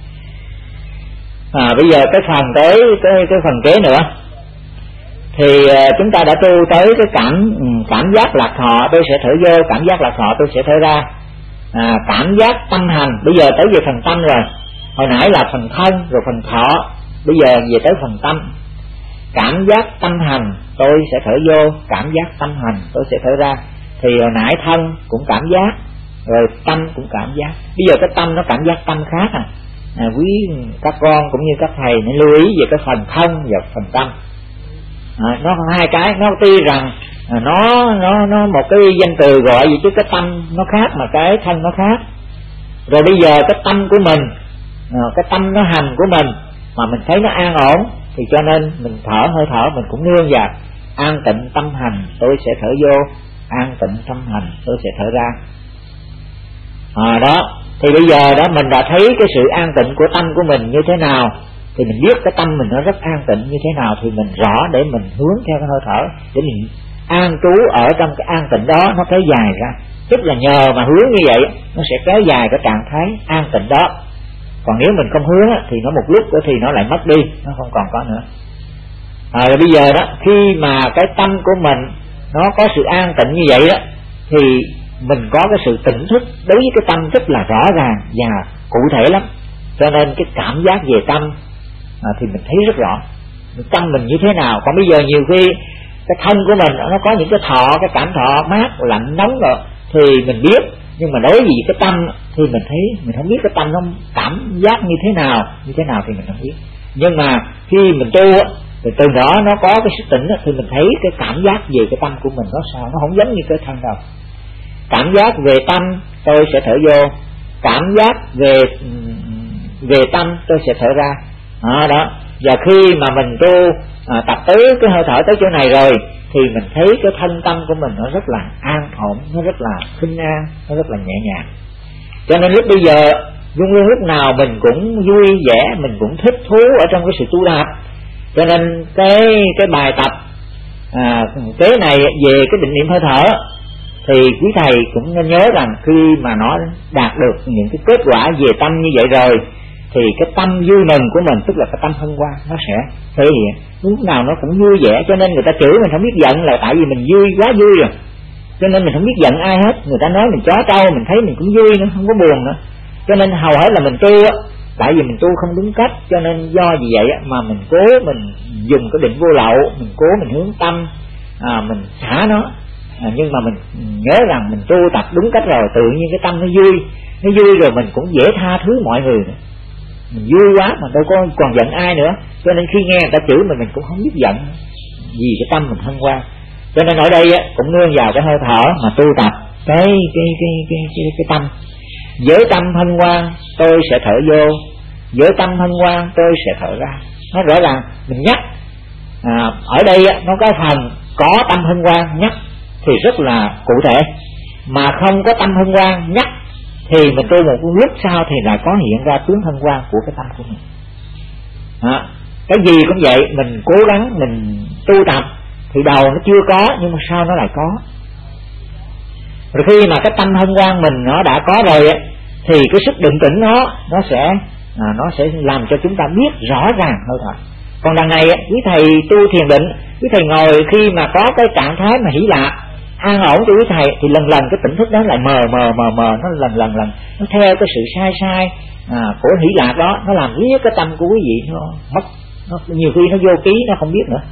Speaker 1: À, bây giờ cái phần tới cái cái phần kế nữa thì uh, chúng ta đã tu tới cái cảm cảm giác lạc thọ tôi sẽ thở vô, cảm giác lạc thọ tôi sẽ thở ra. À, cảm giác tâm hành, bây giờ tới về phần tâm rồi. Hồi nãy là phần thân rồi phần thọ, bây giờ về tới phần tâm. Cảm giác tâm hành tôi sẽ thở vô, cảm giác tâm hành tôi sẽ thở ra. Thì hồi nãy thân cũng cảm giác, rồi tâm cũng cảm giác. Bây giờ cái tâm nó cảm giác tâm khác à. À, quý các con cũng như các thầy nên lưu ý về cái phần thân và phần tâm. À, nó hai cái, nó tuy rằng à, nó nó nó một cái danh từ gọi gì chứ cái tâm nó khác mà cái thân nó khác. Rồi bây giờ cái tâm của mình, à, cái tâm nó hành của mình mà mình thấy nó an ổn, thì cho nên mình thở hơi thở mình cũng nương vào an tịnh tâm hành tôi sẽ thở vô, an tịnh tâm hành tôi sẽ thở ra. À, đó thì bây giờ đó mình đã thấy cái sự an tịnh của tâm của mình như thế nào, thì mình biết cái tâm mình nó rất an tịnh như thế nào, thì mình rõ để mình hướng theo cái hơi thở để mình an trú ở trong cái an tịnh đó, nó kéo dài ra. Tức là nhờ mà hướng như vậy nó sẽ kéo dài cái trạng thái an tịnh đó. Còn nếu mình không hướng thì nó một lúc thì nó lại mất đi, nó không còn có nữa. À, rồi bây giờ đó khi mà cái tâm của mình nó có sự an tịnh như vậy đó, thì mình có cái sự tỉnh thức đối với cái tâm rất là rõ ràng và cụ thể lắm. Cho nên cái cảm giác về tâm à, thì mình thấy rất rõ tâm mình như thế nào. Còn bây giờ nhiều khi cái thân của mình nó có những cái thọ, cái cảm thọ mát, lạnh, nóng rồi thì mình biết, nhưng mà đối với cái tâm thì mình thấy mình không biết cái tâm nó cảm giác như thế nào, như thế nào thì mình không biết. Nhưng mà khi mình tu thì từ đó nó có cái sức tỉnh thì mình thấy cái cảm giác về cái tâm của mình nó sao, nó không giống như cái thân đâu. Cảm giác về tâm tôi sẽ thở vô, cảm giác về về tâm tôi sẽ thở ra. À, đó. Và khi mà mình tu à, tập tới cái hơi thở tới chỗ này rồi thì mình thấy cái thân tâm của mình nó rất là an ổn, nó rất là khinh an, nó rất là nhẹ nhàng. Cho nên lúc bây giờ luôn luôn lúc nào mình cũng vui vẻ, mình cũng thích thú ở trong cái sự tu đạp. Cho nên cái cái bài tập à, kế này về cái định niệm hơi thở thì quý thầy cũng nên nhớ rằng khi mà nó đạt được những cái kết quả về tâm như vậy rồi thì cái tâm vui mừng của mình, tức là cái tâm hân hoan, nó sẽ thể hiện lúc nào nó cũng vui vẻ. Cho nên người ta chửi mình không biết giận là tại vì mình vui, quá vui rồi, cho nên mình không biết giận ai hết. Người ta nói mình chó trâu, mình thấy mình cũng vui nữa, không có buồn nữa. Cho nên hầu hết là mình tu á, tại vì mình tu không đúng cách, cho nên do vì vậy á, mà mình cố mình dùng cái định vô lậu, mình cố mình hướng tâm, à, mình xả nó. À, nhưng mà mình nhớ rằng mình tu tập đúng cách rồi, tự nhiên cái tâm nó vui, nó vui rồi mình cũng dễ tha thứ mọi người nữa. Mình vui quá mà đâu có còn giận ai nữa, cho nên khi nghe người ta chửi mình mình cũng không biết giận, vì cái tâm mình hân hoan. Cho nên ở đây á, cũng nương vào cái hơi thở mà tu tập cái cái cái cái cái, cái tâm. Với tâm hân hoan tôi sẽ thở vô, với tâm hân hoan tôi sẽ thở ra. Nó rõ ràng mình nhắc, à, ở đây á, nó có phần có tâm hân hoan nhắc thì rất là cụ thể, mà không có tâm hân hoan nhắc thì mình tu một lúc sau thì lại có hiện ra tướng hân hoan của cái tâm của mình. À, cái gì cũng vậy, mình cố gắng mình tu tập thì đầu nó chưa có nhưng mà sau nó lại có. Rồi khi mà cái tâm hân hoan mình nó đã có rồi ấy, thì cái sức định tĩnh nó nó sẽ à, nó sẽ làm cho chúng ta biết rõ ràng hơi thở. Còn đằng này quý thầy tu thiền định, quý thầy ngồi khi mà có cái trạng thái mà hỷ lạc an ổn cho quý thầy thì lần lần cái tỉnh thức đó lại mờ mờ mờ mờ, nó lần lần lần nó theo cái sự sai sai à, của hỷ lạc đó, nó làm riết cái tâm của quý vị nó mất, nó nhiều khi nó vô ký nó không biết nữa.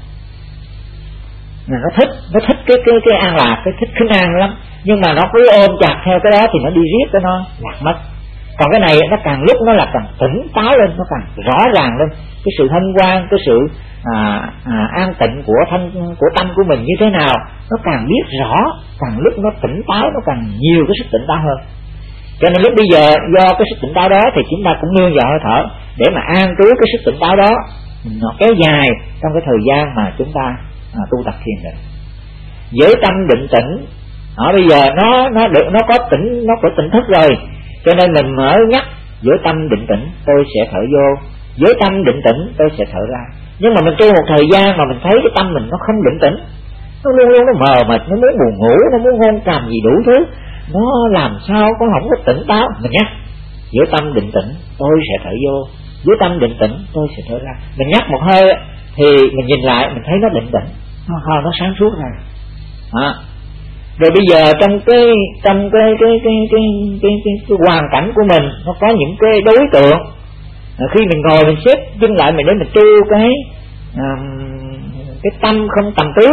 Speaker 1: Nó thích nó thích cái cái cái an lạc, cái thích khinh an lắm, nhưng mà nó cứ ôm chặt theo cái đó thì nó đi riết cái nó lạc mất. Còn cái này nó càng lúc nó là càng tỉnh táo lên, nó càng rõ ràng lên cái sự hân hoan, cái sự à, à, an tịnh của thân của tâm của mình như thế nào, nó càng biết rõ, càng lúc nó tỉnh táo, nó càng nhiều cái sức tỉnh táo hơn. Cho nên lúc bây giờ do cái sức tỉnh táo đó thì chúng ta cũng nương vào hơi thở để mà an trú cái sức tỉnh táo đó nó kéo dài trong cái thời gian mà chúng ta à, tu tập thiền định. Với tâm định tĩnh, ở bây giờ nó nó được nó có tỉnh, nó có tỉnh thức rồi, cho nên mình mở nhắc với tâm định tĩnh tôi sẽ thở vô, với tâm định tĩnh tôi sẽ thở ra. Nhưng mà mình tu một thời gian mà mình thấy cái tâm mình nó không định tĩnh, nó luôn luôn nó mờ mịt, nó muốn buồn ngủ, nó muốn hôn trầm gì đủ thứ, nó làm sao có không có tỉnh táo. Mình nhắc với tâm định tĩnh tôi sẽ thở vô, với tâm định tĩnh tôi sẽ thở ra. Mình nhắc một hơi thì mình nhìn lại mình thấy nó định tĩnh, nó nó sáng suốt rồi. À, rồi bây giờ trong cái trong cái cái cái cái cái, cái, cái, cái hoàn cảnh của mình nó có những cái đối tượng à, khi mình ngồi mình xếp dừng lại mình để mình tu cái à, cái tâm không tầm tứ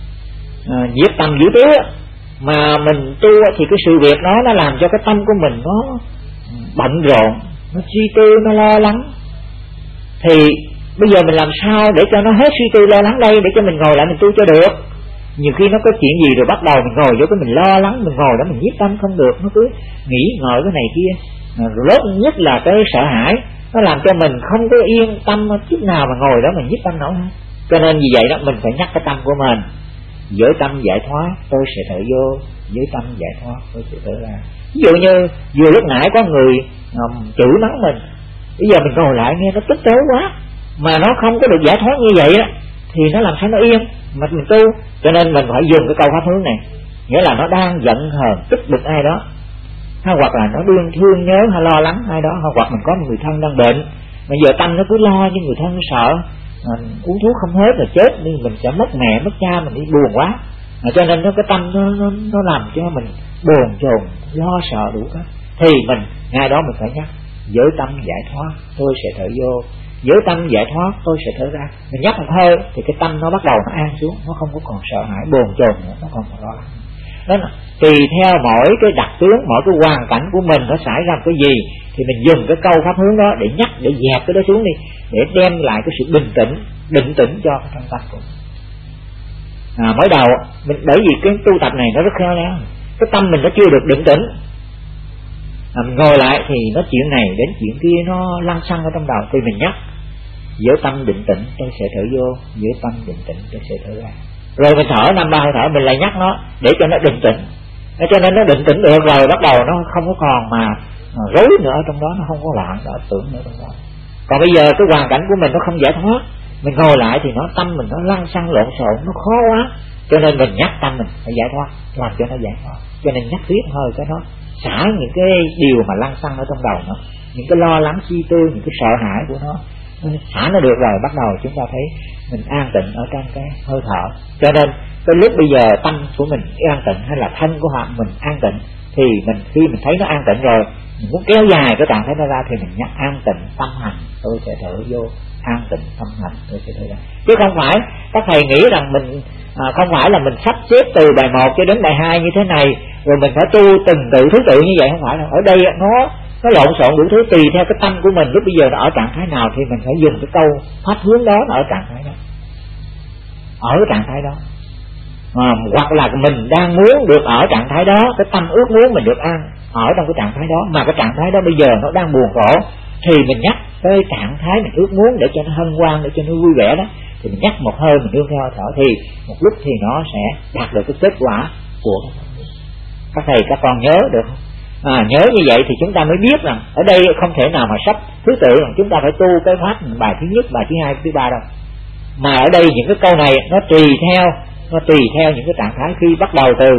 Speaker 1: à, diệt tầm giữ tứ mà mình tu thì cái sự việc đó nó làm cho cái tâm của mình nó bận rộn, nó suy tư, nó lo lắng. Thì bây giờ mình làm sao để cho nó hết suy tư lo lắng đây, để cho mình ngồi lại mình tu cho được. Nhiều khi nó có chuyện gì rồi bắt đầu mình ngồi vô cái mình lo lắng, mình ngồi đó mình nhiếp tâm không được, nó cứ nghĩ ngợi cái này kia. Rồi lớn nhất là cái sợ hãi, nó làm cho mình không có yên tâm chút nào mà ngồi đó mình nhiếp tâm nổi. Cho nên vì vậy đó mình phải nhắc cái tâm của mình, với tâm giải thoát tôi sẽ thở vô, với tâm giải thoát tôi sẽ thở ra. Ví dụ như vừa lúc nãy có người um, chửi mắng mình, bây giờ mình ngồi lại nghe nó tức tối quá mà nó không có được giải thoát như vậy á thì nó làm sao nó yên mà mình tu. Cho nên mình phải dùng cái câu pháp hướng này, nghĩa là nó đang giận hờn tức bực ai đó, hay hoặc là nó đương thương nhớ hay lo lắng ai đó, hoặc hoặc mình có một người thân đang bệnh, bây giờ tâm nó cứ lo cho người thân nó sợ, mình uống thuốc không hết là chết đi, mình sẽ mất mẹ mất cha, mình đi buồn quá. À, cho nên nó cái tâm nó, nó nó làm cho mình buồn chồn lo sợ đủ cả. Thì mình ngay đó mình phải nhắc với tâm giải thoát tôi sẽ thở vô, với tâm giải thoát tôi sẽ thở ra. Mình nhắc một hơi thì cái tâm nó bắt đầu nó an xuống, nó không có còn sợ hãi buồn chồn nữa, nó còn lo lắng. Đó là tùy theo mỗi cái đặc tướng, mỗi cái hoàn cảnh của mình nó xảy ra cái gì thì mình dùng cái câu pháp hướng đó để nhắc, để dẹp cái đó xuống đi, để đem lại cái sự bình tĩnh, định tĩnh cho cái thân tâm của mình. À, mới đầu mình bởi vì cái tu tập này nó rất khéo léo, cái tâm mình nó chưa được định tĩnh, à, mình ngồi lại thì nó chuyện này đến chuyện kia nó lăn xăng ở trong đầu, thì mình nhắc với tâm định tĩnh tôi sẽ thở vô, với tâm định tĩnh tôi sẽ thở ra. Rồi mình thở năm ba hơi thở mình lại nhắc nó để cho nó định tĩnh. Cho nên nó định tĩnh được rồi bắt đầu nó không có còn mà rối nữa ở trong đó, nó không có loạn đó tưởng nữa trong đó. Còn bây giờ cái hoàn cảnh của mình nó không giải thoát, Mình ngồi lại thì nó tâm mình nó lăn xăng lộn xộn, nó khó quá, cho nên mình nhắc tâm mình phải giải thoát, làm cho nó giải thoát. Cho nên nhắc riết hơi cho nó xả những cái điều mà lăn xăng ở trong đầu nó, những cái lo lắng chi tư, những cái sợ hãi của nó, xả nó được rồi, bắt đầu chúng ta thấy mình an tịnh ở trong cái hơi thở. Cho nên cái lúc bây giờ tâm của mình an tịnh hay là thân của họ mình an tịnh, thì mình khi mình thấy nó an tịnh rồi, mình muốn kéo dài cái trạng thái nó ra thì mình nhắc an tịnh tâm hành, tôi sẽ thở vô, an tịnh tâm hành, tôi sẽ thở ra. Chứ không phải các thầy nghĩ rằng mình à, không phải là mình sắp xếp từ bài một cho đến bài hai như thế này rồi mình phải tu từng tự thứ tự như vậy, không phải đâu. Ở đây nó nó lộn xộn đủ thứ, tùy theo cái tâm của mình lúc bây giờ nó ở trạng thái nào thì mình phải dùng cái câu pháp hướng đó, nó ở trạng thái đó, ở cái trạng thái đó. À, hoặc là mình đang muốn được ở trạng thái đó, cái tâm ước muốn mình được an ở trong cái trạng thái đó, mà cái trạng thái đó bây giờ nó đang buồn khổ, thì mình nhắc cái trạng thái mình ước muốn để cho nó hân hoan, để cho nó vui vẻ đó, thì mình nhắc một hơi mình nương theo thở, thì một lúc thì nó sẽ đạt được cái kết quả của các thầy các con nhớ được không? À, nhớ như vậy thì chúng ta mới biết rằng ở đây không thể nào mà sắp thứ tự rằng chúng ta phải tu cái pháp bài thứ nhất, bài thứ hai, thứ ba đâu, mà ở đây những cái câu này nó tùy theo nó tùy theo những cái trạng thái. Khi bắt đầu từ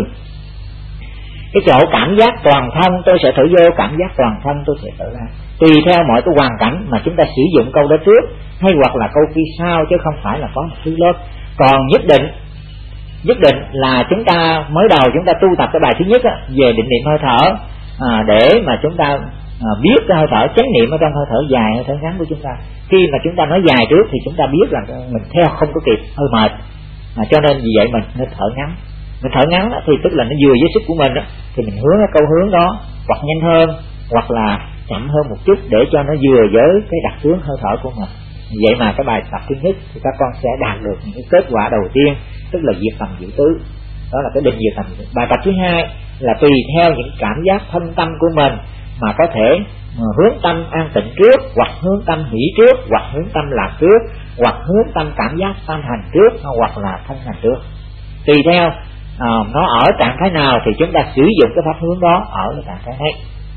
Speaker 1: cái chỗ cảm giác toàn thân tôi sẽ thở vô, cảm giác toàn thân tôi sẽ thở ra, tùy theo mọi cái hoàn cảnh mà chúng ta sử dụng câu đó trước, hay hoặc là câu phía sau, chứ không phải là có một thứ lớp. Còn nhất định nhất định là chúng ta mới đầu chúng ta tu tập cái bài thứ nhất á, về định niệm hơi thở, à, để mà chúng ta à, biết cái hơi thở, chánh niệm ở trong hơi thở dài, hơi thở ngắn của chúng ta. Khi mà chúng ta nói dài trước thì chúng ta biết rằng mình theo không có kịp, hơi mệt, à, cho nên vì vậy mình nên thở ngắn. Mình thở ngắn đó, thì tức là nó vừa với sức của mình đó, thì mình hướng cái câu hướng đó hoặc nhanh hơn hoặc là chậm hơn một chút để cho nó vừa với cái đặc tướng hơi thở của mình. Vậy mà cái bài tập thứ nhất thì các con sẽ đạt được những cái kết quả đầu tiên, tức là diệt tầm diệu tứ, đó là cái định diệt tầm. Bài tập thứ hai là tùy theo những cảm giác thân tâm của mình mà có thể hướng tâm an tịnh trước, hoặc hướng tâm hỷ trước, hoặc hướng tâm lạc trước, hoặc hướng tâm cảm giác tâm hành trước, hoặc là thân hành trước. Tùy theo à, nó ở trạng thái nào thì chúng ta sử dụng cái pháp hướng đó ở cái trạng thái ấy.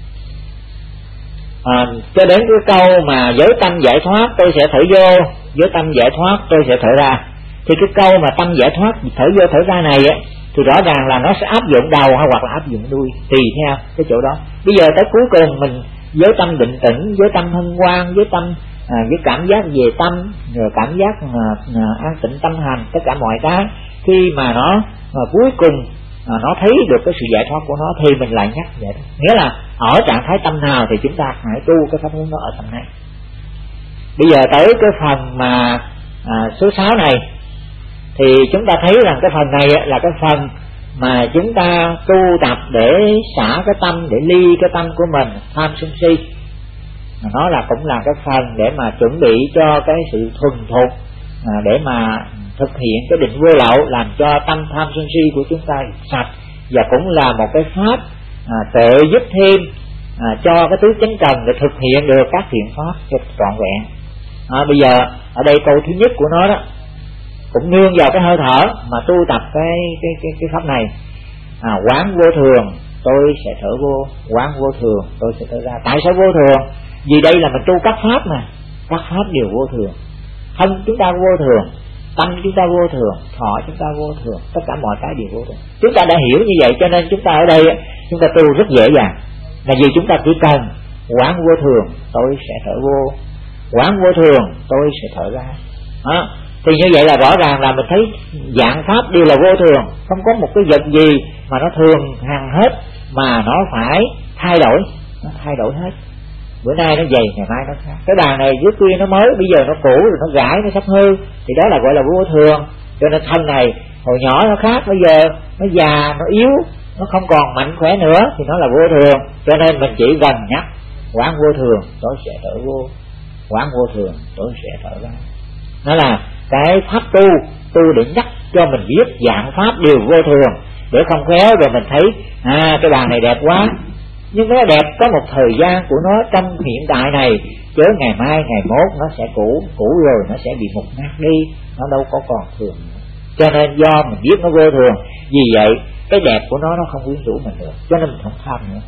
Speaker 1: À, cho đến cái câu mà giới tâm giải thoát tôi sẽ thở vô, giới tâm giải thoát tôi sẽ thở ra, thì cái câu mà tâm giải thoát thở vô thở ra này á, thì rõ ràng là nó sẽ áp dụng đầu hay hoặc là áp dụng đuôi, tùy theo cái chỗ đó. Bây giờ tới cuối cùng mình với tâm định tĩnh, với tâm hân hoan, với tâm à, với cảm giác về tâm, rồi cảm giác à, à, an tịnh tâm hành, tất cả mọi cái, khi mà nó mà cuối cùng à, nó thấy được cái sự giải thoát của nó thì mình lại nhắc vậy đó. Nghĩa là ở trạng thái tâm nào thì chúng ta phải tu cái pháp hướng đó ở tầm này. Bây giờ tới cái phần mà à, số sáu này thì chúng ta thấy rằng cái phần này là cái phần mà chúng ta tu tập để xả cái tâm, để ly cái tâm của mình tham sân si. Nó là cũng là cái phần để mà chuẩn bị cho cái sự thuần thục, à, để mà thực hiện cái định vô lậu, làm cho tâm tham sân si của chúng ta sạch, và cũng là một cái pháp à, trợ giúp thêm à, cho cái tứ chánh trần để thực hiện được các thiện pháp cho trọn vẹn. À, bây giờ ở đây câu thứ nhất của nó đó cũng nương vào cái hơi thở mà tu tập cái cái cái, cái pháp này. À, quán vô thường tôi sẽ thở vô, quán vô thường tôi sẽ thở ra. Tại sao vô thường? Vì đây là mình tu các pháp mà, các pháp đều vô thường. Thân chúng ta vô thường, tâm chúng ta vô thường, thọ chúng ta vô thường, tất cả mọi cái đều vô thường. Chúng ta đã hiểu như vậy cho nên chúng ta ở đây chúng ta tu rất dễ dàng, là vì chúng ta chỉ cần quán vô thường tôi sẽ thở vô, quán vô thường tôi sẽ thở ra. Đó. Thì như vậy là rõ ràng là mình thấy dạng pháp đều là vô thường, không có một cái vật gì mà nó thường hằng hết, mà nó phải thay đổi, nó thay đổi hết. Bữa nay nó dày, ngày mai nó khác. Cái bàn này dưới kia nó mới, bây giờ nó cũ rồi nó gãi, nó sắp hư, thì đó là gọi là vô thường. Cho nên thân này hồi nhỏ nó khác, bây giờ nó già, nó yếu, nó không còn mạnh khỏe nữa thì nó là vô thường. Cho nên mình chỉ cần nhắc quán vô thường tôi sẽ thở vô, quán vô thường tôi sẽ thở ra. Nó là cái pháp tu, tu để nhắc cho mình biết dạng pháp đều vô thường, để không khéo rồi mình thấy à cái bàn này đẹp quá, nhưng nó đẹp có một thời gian của nó trong hiện tại này, chứ ngày mai ngày mốt nó sẽ cũ, cũ rồi nó sẽ bị mục nát đi, nó đâu có còn thường. Cho nên do mình biết nó vô thường, vì vậy cái đẹp của nó nó không quyến rũ mình được, cho nên mình không tham nữa.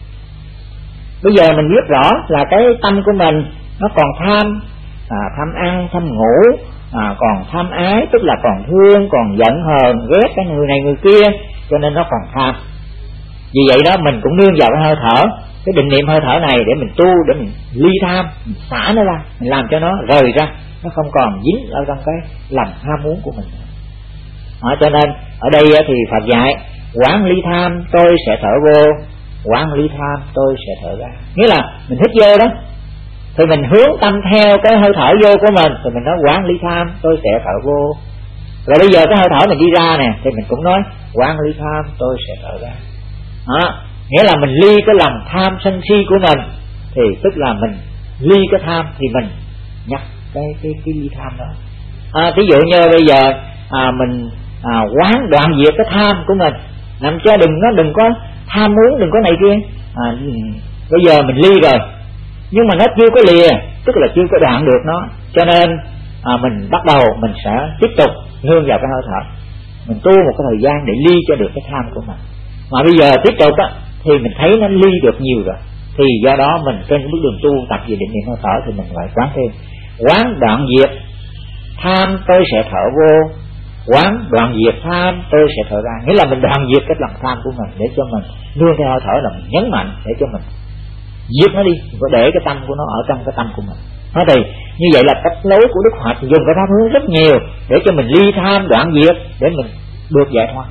Speaker 1: Bây giờ mình biết rõ là cái tâm của mình nó còn tham, à, tham ăn, tham ngủ, à, còn tham ái, tức là còn thương, còn giận hờn, ghét cái người này người kia, cho nên nó còn tham. Vì vậy đó mình cũng nương vào cái hơi thở, cái định niệm hơi thở này để mình tu, để mình ly tham, mình xả nó ra, mình làm cho nó rời ra, nó không còn dính ở trong cái lòng ham muốn của mình. Đó, cho nên ở đây thì Phật dạy quán ly tham tôi sẽ thở vô, quán ly tham tôi sẽ thở ra. Nghĩa là mình hít vô đó thì mình hướng tâm theo cái hơi thở vô của mình, thì mình nói quán ly tham tôi sẽ thở vô. Rồi bây giờ cái hơi thở mình đi ra nè, thì mình cũng nói quán ly tham tôi sẽ thở ra. Đó, nghĩa là mình ly cái lòng tham sân si của mình, thì tức là mình ly cái tham, thì mình nhắc cái cái cái ly tham đó. À, ví dụ như bây giờ à, mình à, quán đoạn diệt cái tham của mình, làm cho đừng nó đừng có tham muốn, đừng có này kia. À, bây giờ mình ly rồi, nhưng mà nó chưa có lìa, tức là chưa có đoạn được nó, cho nên à, mình bắt đầu mình sẽ tiếp tục nương vào cái hơi thở, mình tu một cái thời gian để ly cho được cái tham của mình. Mà bây giờ tiếp tục á, thì mình thấy nó ly được nhiều rồi, thì do đó mình trên bước đường tu tập về định niệm hơi thở thì mình phải quán thêm, quán đoạn diệt tham tôi sẽ thở vô, quán đoạn diệt tham tôi sẽ thở ra. Nghĩa là mình đoạn diệt cái lòng tham của mình, để cho mình nương theo hơi thở, là mình nhấn mạnh để cho mình giết nó đi, đừng có để cái tâm của nó ở trong cái tâm của mình. Nó thì như vậy là cách lối của Đức Phật dùng cái pháp hướng rất nhiều để cho mình ly tham đoạn diệt, để mình được giải thoát.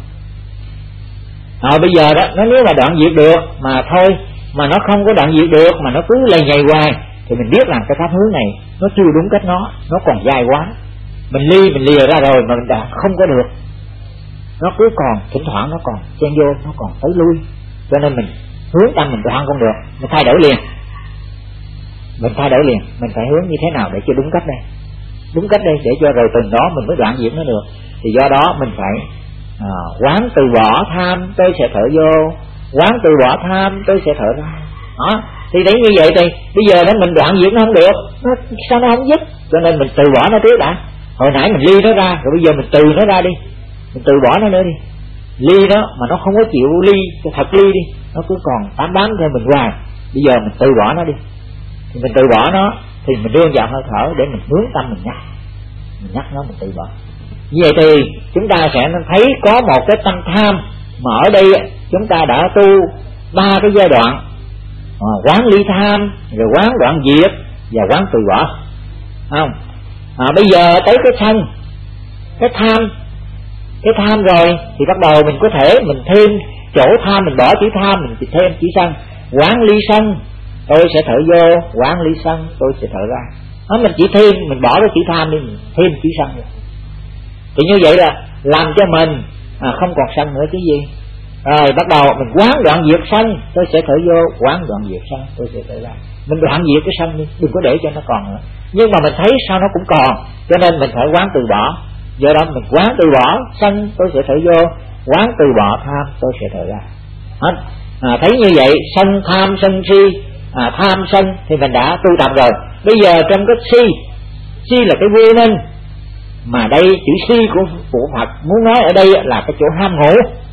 Speaker 1: Rồi bây giờ đó, nó nếu mà đoạn diệt được mà thôi, mà nó không có đoạn diệt được mà nó cứ lầy nhầy hoài, thì mình biết rằng cái pháp hướng này nó chưa đúng cách, nó nó còn dài quá. Mình ly mình lìa ra rồi mà mình đã không có được, nó cứ còn thỉnh thoảng nó còn chen vô, nó còn tới lui, cho nên mình hướng tâm mình đoạn không được, mình thay đổi liền, mình thay đổi liền, mình phải hướng như thế nào để cho đúng cách đây, đúng cách đây, để cho rồi từng đó mình mới đoạn diệt nó được. Thì do đó mình phải à, quán từ bỏ tham tôi sẽ thở vô, quán từ bỏ tham tôi sẽ thở ra. Đó, thì đấy như vậy thì bây giờ đó mình đoạn diệt nó không được, nó sao nó không dứt, cho nên mình từ bỏ nó trước đã. Hồi nãy mình ly nó ra, rồi bây giờ mình từ nó ra đi, mình từ bỏ nó nữa đi. Ly đó mà nó không có chịu ly, thật ly đi, nó cứ còn bám bám theo mình hoài. Bây giờ mình từ bỏ nó đi, thì mình từ bỏ nó thì mình đưa vào hơi thở để mình hướng tâm mình nhắc, mình nhắc nó, mình từ bỏ. Như vậy thì chúng ta sẽ thấy có một cái tâm tham, mà ở đây chúng ta đã tu ba cái giai đoạn, à, quán ly tham, rồi quán đoạn diệt và quán từ bỏ, không? À, bây giờ tới cái sân, cái tham, cái tham rồi thì bắt đầu mình có thể mình thêm chỗ tham, mình bỏ chữ tham, mình thêm chữ sân. Quán ly sân tôi sẽ thở vô, quán ly sân tôi sẽ thở ra. Đó, mình chỉ thêm, mình bỏ cái chữ tham đi, mình thêm chữ sân rồi. Thì như vậy là làm cho mình à, không còn sân nữa chứ gì. Rồi bắt đầu mình quán đoạn diệt sân tôi sẽ thở vô, quán đoạn diệt sân tôi sẽ thở ra. Mình đoạn diệt cái sân đi, đừng có để cho nó còn nữa. Nhưng mà mình thấy sao nó cũng còn, cho nên mình phải quán từ bỏ. Do đó mình quán từ bỏ sân tôi sẽ thở vô, quán từ bỏ tham tôi sẽ thở ra. À, thấy như vậy sân tham sân si, à, tham sân thì mình đã tu tập rồi. Bây giờ trong cái si, si là cái vô minh, mà đây chữ si của, của Phật muốn nói ở đây là cái chỗ ham ngủ.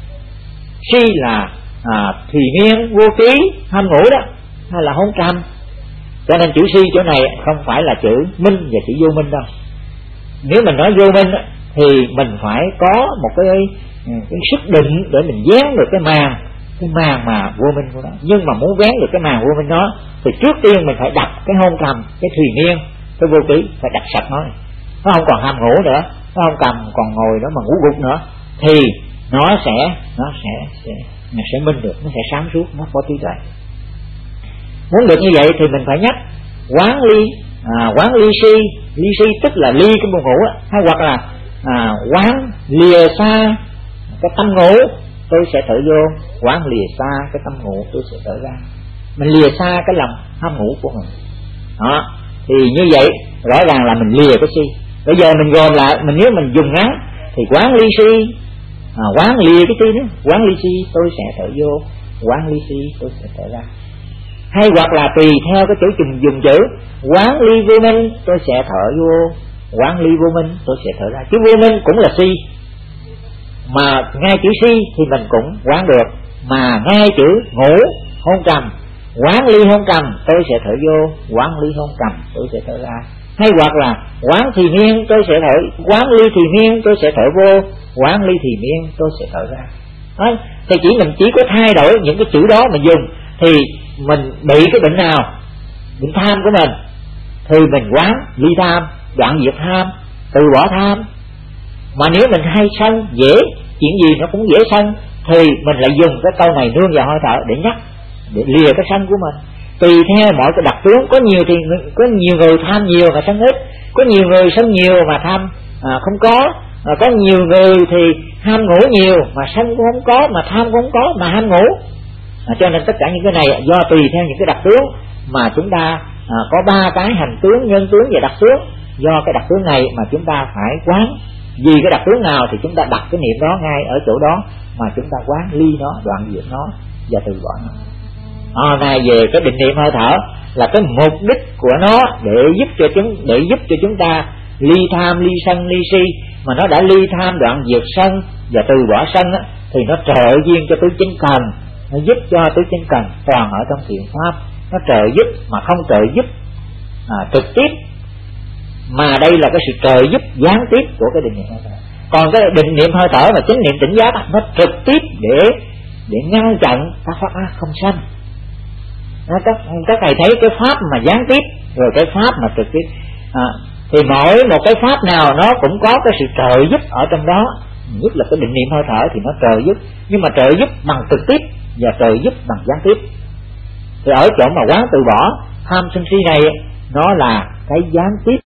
Speaker 1: Si là à, thùy miên vô ký, ham ngủ đó, hay là hôn trầm. Cho nên chữ si chỗ này không phải là chữ minh và chữ vô minh đâu. Nếu mình nói vô minh thì mình phải có một cái, cái sức định để mình dán được cái màn, cái màn mà vô minh của nó. Nhưng mà muốn dán được cái màn vô minh đó thì trước tiên mình phải đập cái hôn trầm, cái thùy miên, cái vô ký, phải đập sạch nó. Nó không còn ham ngủ nữa, nó không cầm còn ngồi đó mà ngủ gục nữa, thì nó sẽ nó sẽ sẽ, nó sẽ minh được, nó sẽ sáng suốt, nó có trí tuệ. Muốn được như vậy thì mình phải nhắc quán ly, à, quán ly si, ly si tức là ly cái buồn ngủ á, hay hoặc là à, quán lìa xa cái tâm ngủ tôi sẽ thở vô, quán lìa xa cái tâm ngủ tôi sẽ thở ra. Mình lìa xa cái lòng ham ngủ của mình. Đó, thì như vậy rõ ràng là mình lìa cái si. Bây giờ mình gồm lại, mình nếu mình dùng ngắn thì quán ly si, à, quán lìa cái si đó, quán ly si tôi sẽ thở vô, quán ly si tôi sẽ thở ra. Hay hoặc là tùy theo cái chỗ dùng dùng chữ quán ly vô minh tôi sẽ thở vô, quán ly vô minh tôi sẽ thở ra. Chứ vô minh cũng là si, mà ngay chữ si thì mình cũng quán được, mà ngay chữ ngủ hôn trầm, quán ly hôn trầm tôi sẽ thở vô, quán ly hôn trầm tôi sẽ thở ra. hay hoặc là quán thì miên tôi sẽ thở, quán ly thì miên tôi sẽ thở vô, quán ly thì miên tôi sẽ thở ra. Đấy, thì chỉ mình chỉ có thay đổi những cái chữ đó mà dùng thì mình bị cái bệnh nào, bệnh tham của mình, thì mình quán ly tham, đoạn diệt tham, từ bỏ tham. Mà nếu mình hay sân, dễ chuyện gì nó cũng dễ sân, thì mình lại dùng cái câu này nương vào hơi thở để nhắc, để lìa cái sân của mình. Tùy theo mọi cái đặc tướng, có nhiều thì có nhiều người tham nhiều mà sân ít, có nhiều người sân nhiều mà tham à, không có, à, có nhiều người thì ham ngủ nhiều mà sân cũng không có, mà tham cũng không có mà ham ngủ. À, cho nên tất cả những cái này do tùy theo những cái đặc tướng mà chúng ta à, có ba cái hành tướng, nhân tướng và đặc tướng. Do cái đặc tướng này mà chúng ta phải quán, vì cái đặc tướng nào thì chúng ta đặt cái niệm đó ngay ở chỗ đó mà chúng ta quán ly nó, đoạn diệt nó và từ bỏ nó. À, này về cái định niệm hơi thở là cái mục đích của nó để giúp cho chúng để giúp cho chúng ta ly tham, ly sân, ly si. Mà nó đã ly tham, đoạn diệt sân và từ bỏ sân á, thì nó trợ duyên cho tứ chính cần, nó giúp cho tứ chính cần toàn ở trong thiện pháp. Nó trợ giúp mà không trợ giúp à, trực tiếp, mà đây là cái sự trợ giúp gián tiếp của cái định niệm hơi thở. Còn cái định niệm hơi thở và chánh niệm tỉnh giác nó trực tiếp để để ngăn chặn các pháp ác không sanh. Các, các thầy thấy cái pháp mà gián tiếp rồi cái pháp mà trực tiếp à, thì mỗi một cái pháp nào nó cũng có cái sự trợ giúp ở trong đó. Nhất là cái định niệm hơi thở thì nó trợ giúp, nhưng mà trợ giúp bằng trực tiếp và trợ giúp bằng gián tiếp. Thì ở chỗ mà quán từ bỏ tham sân si này, nó là cái gián tiếp.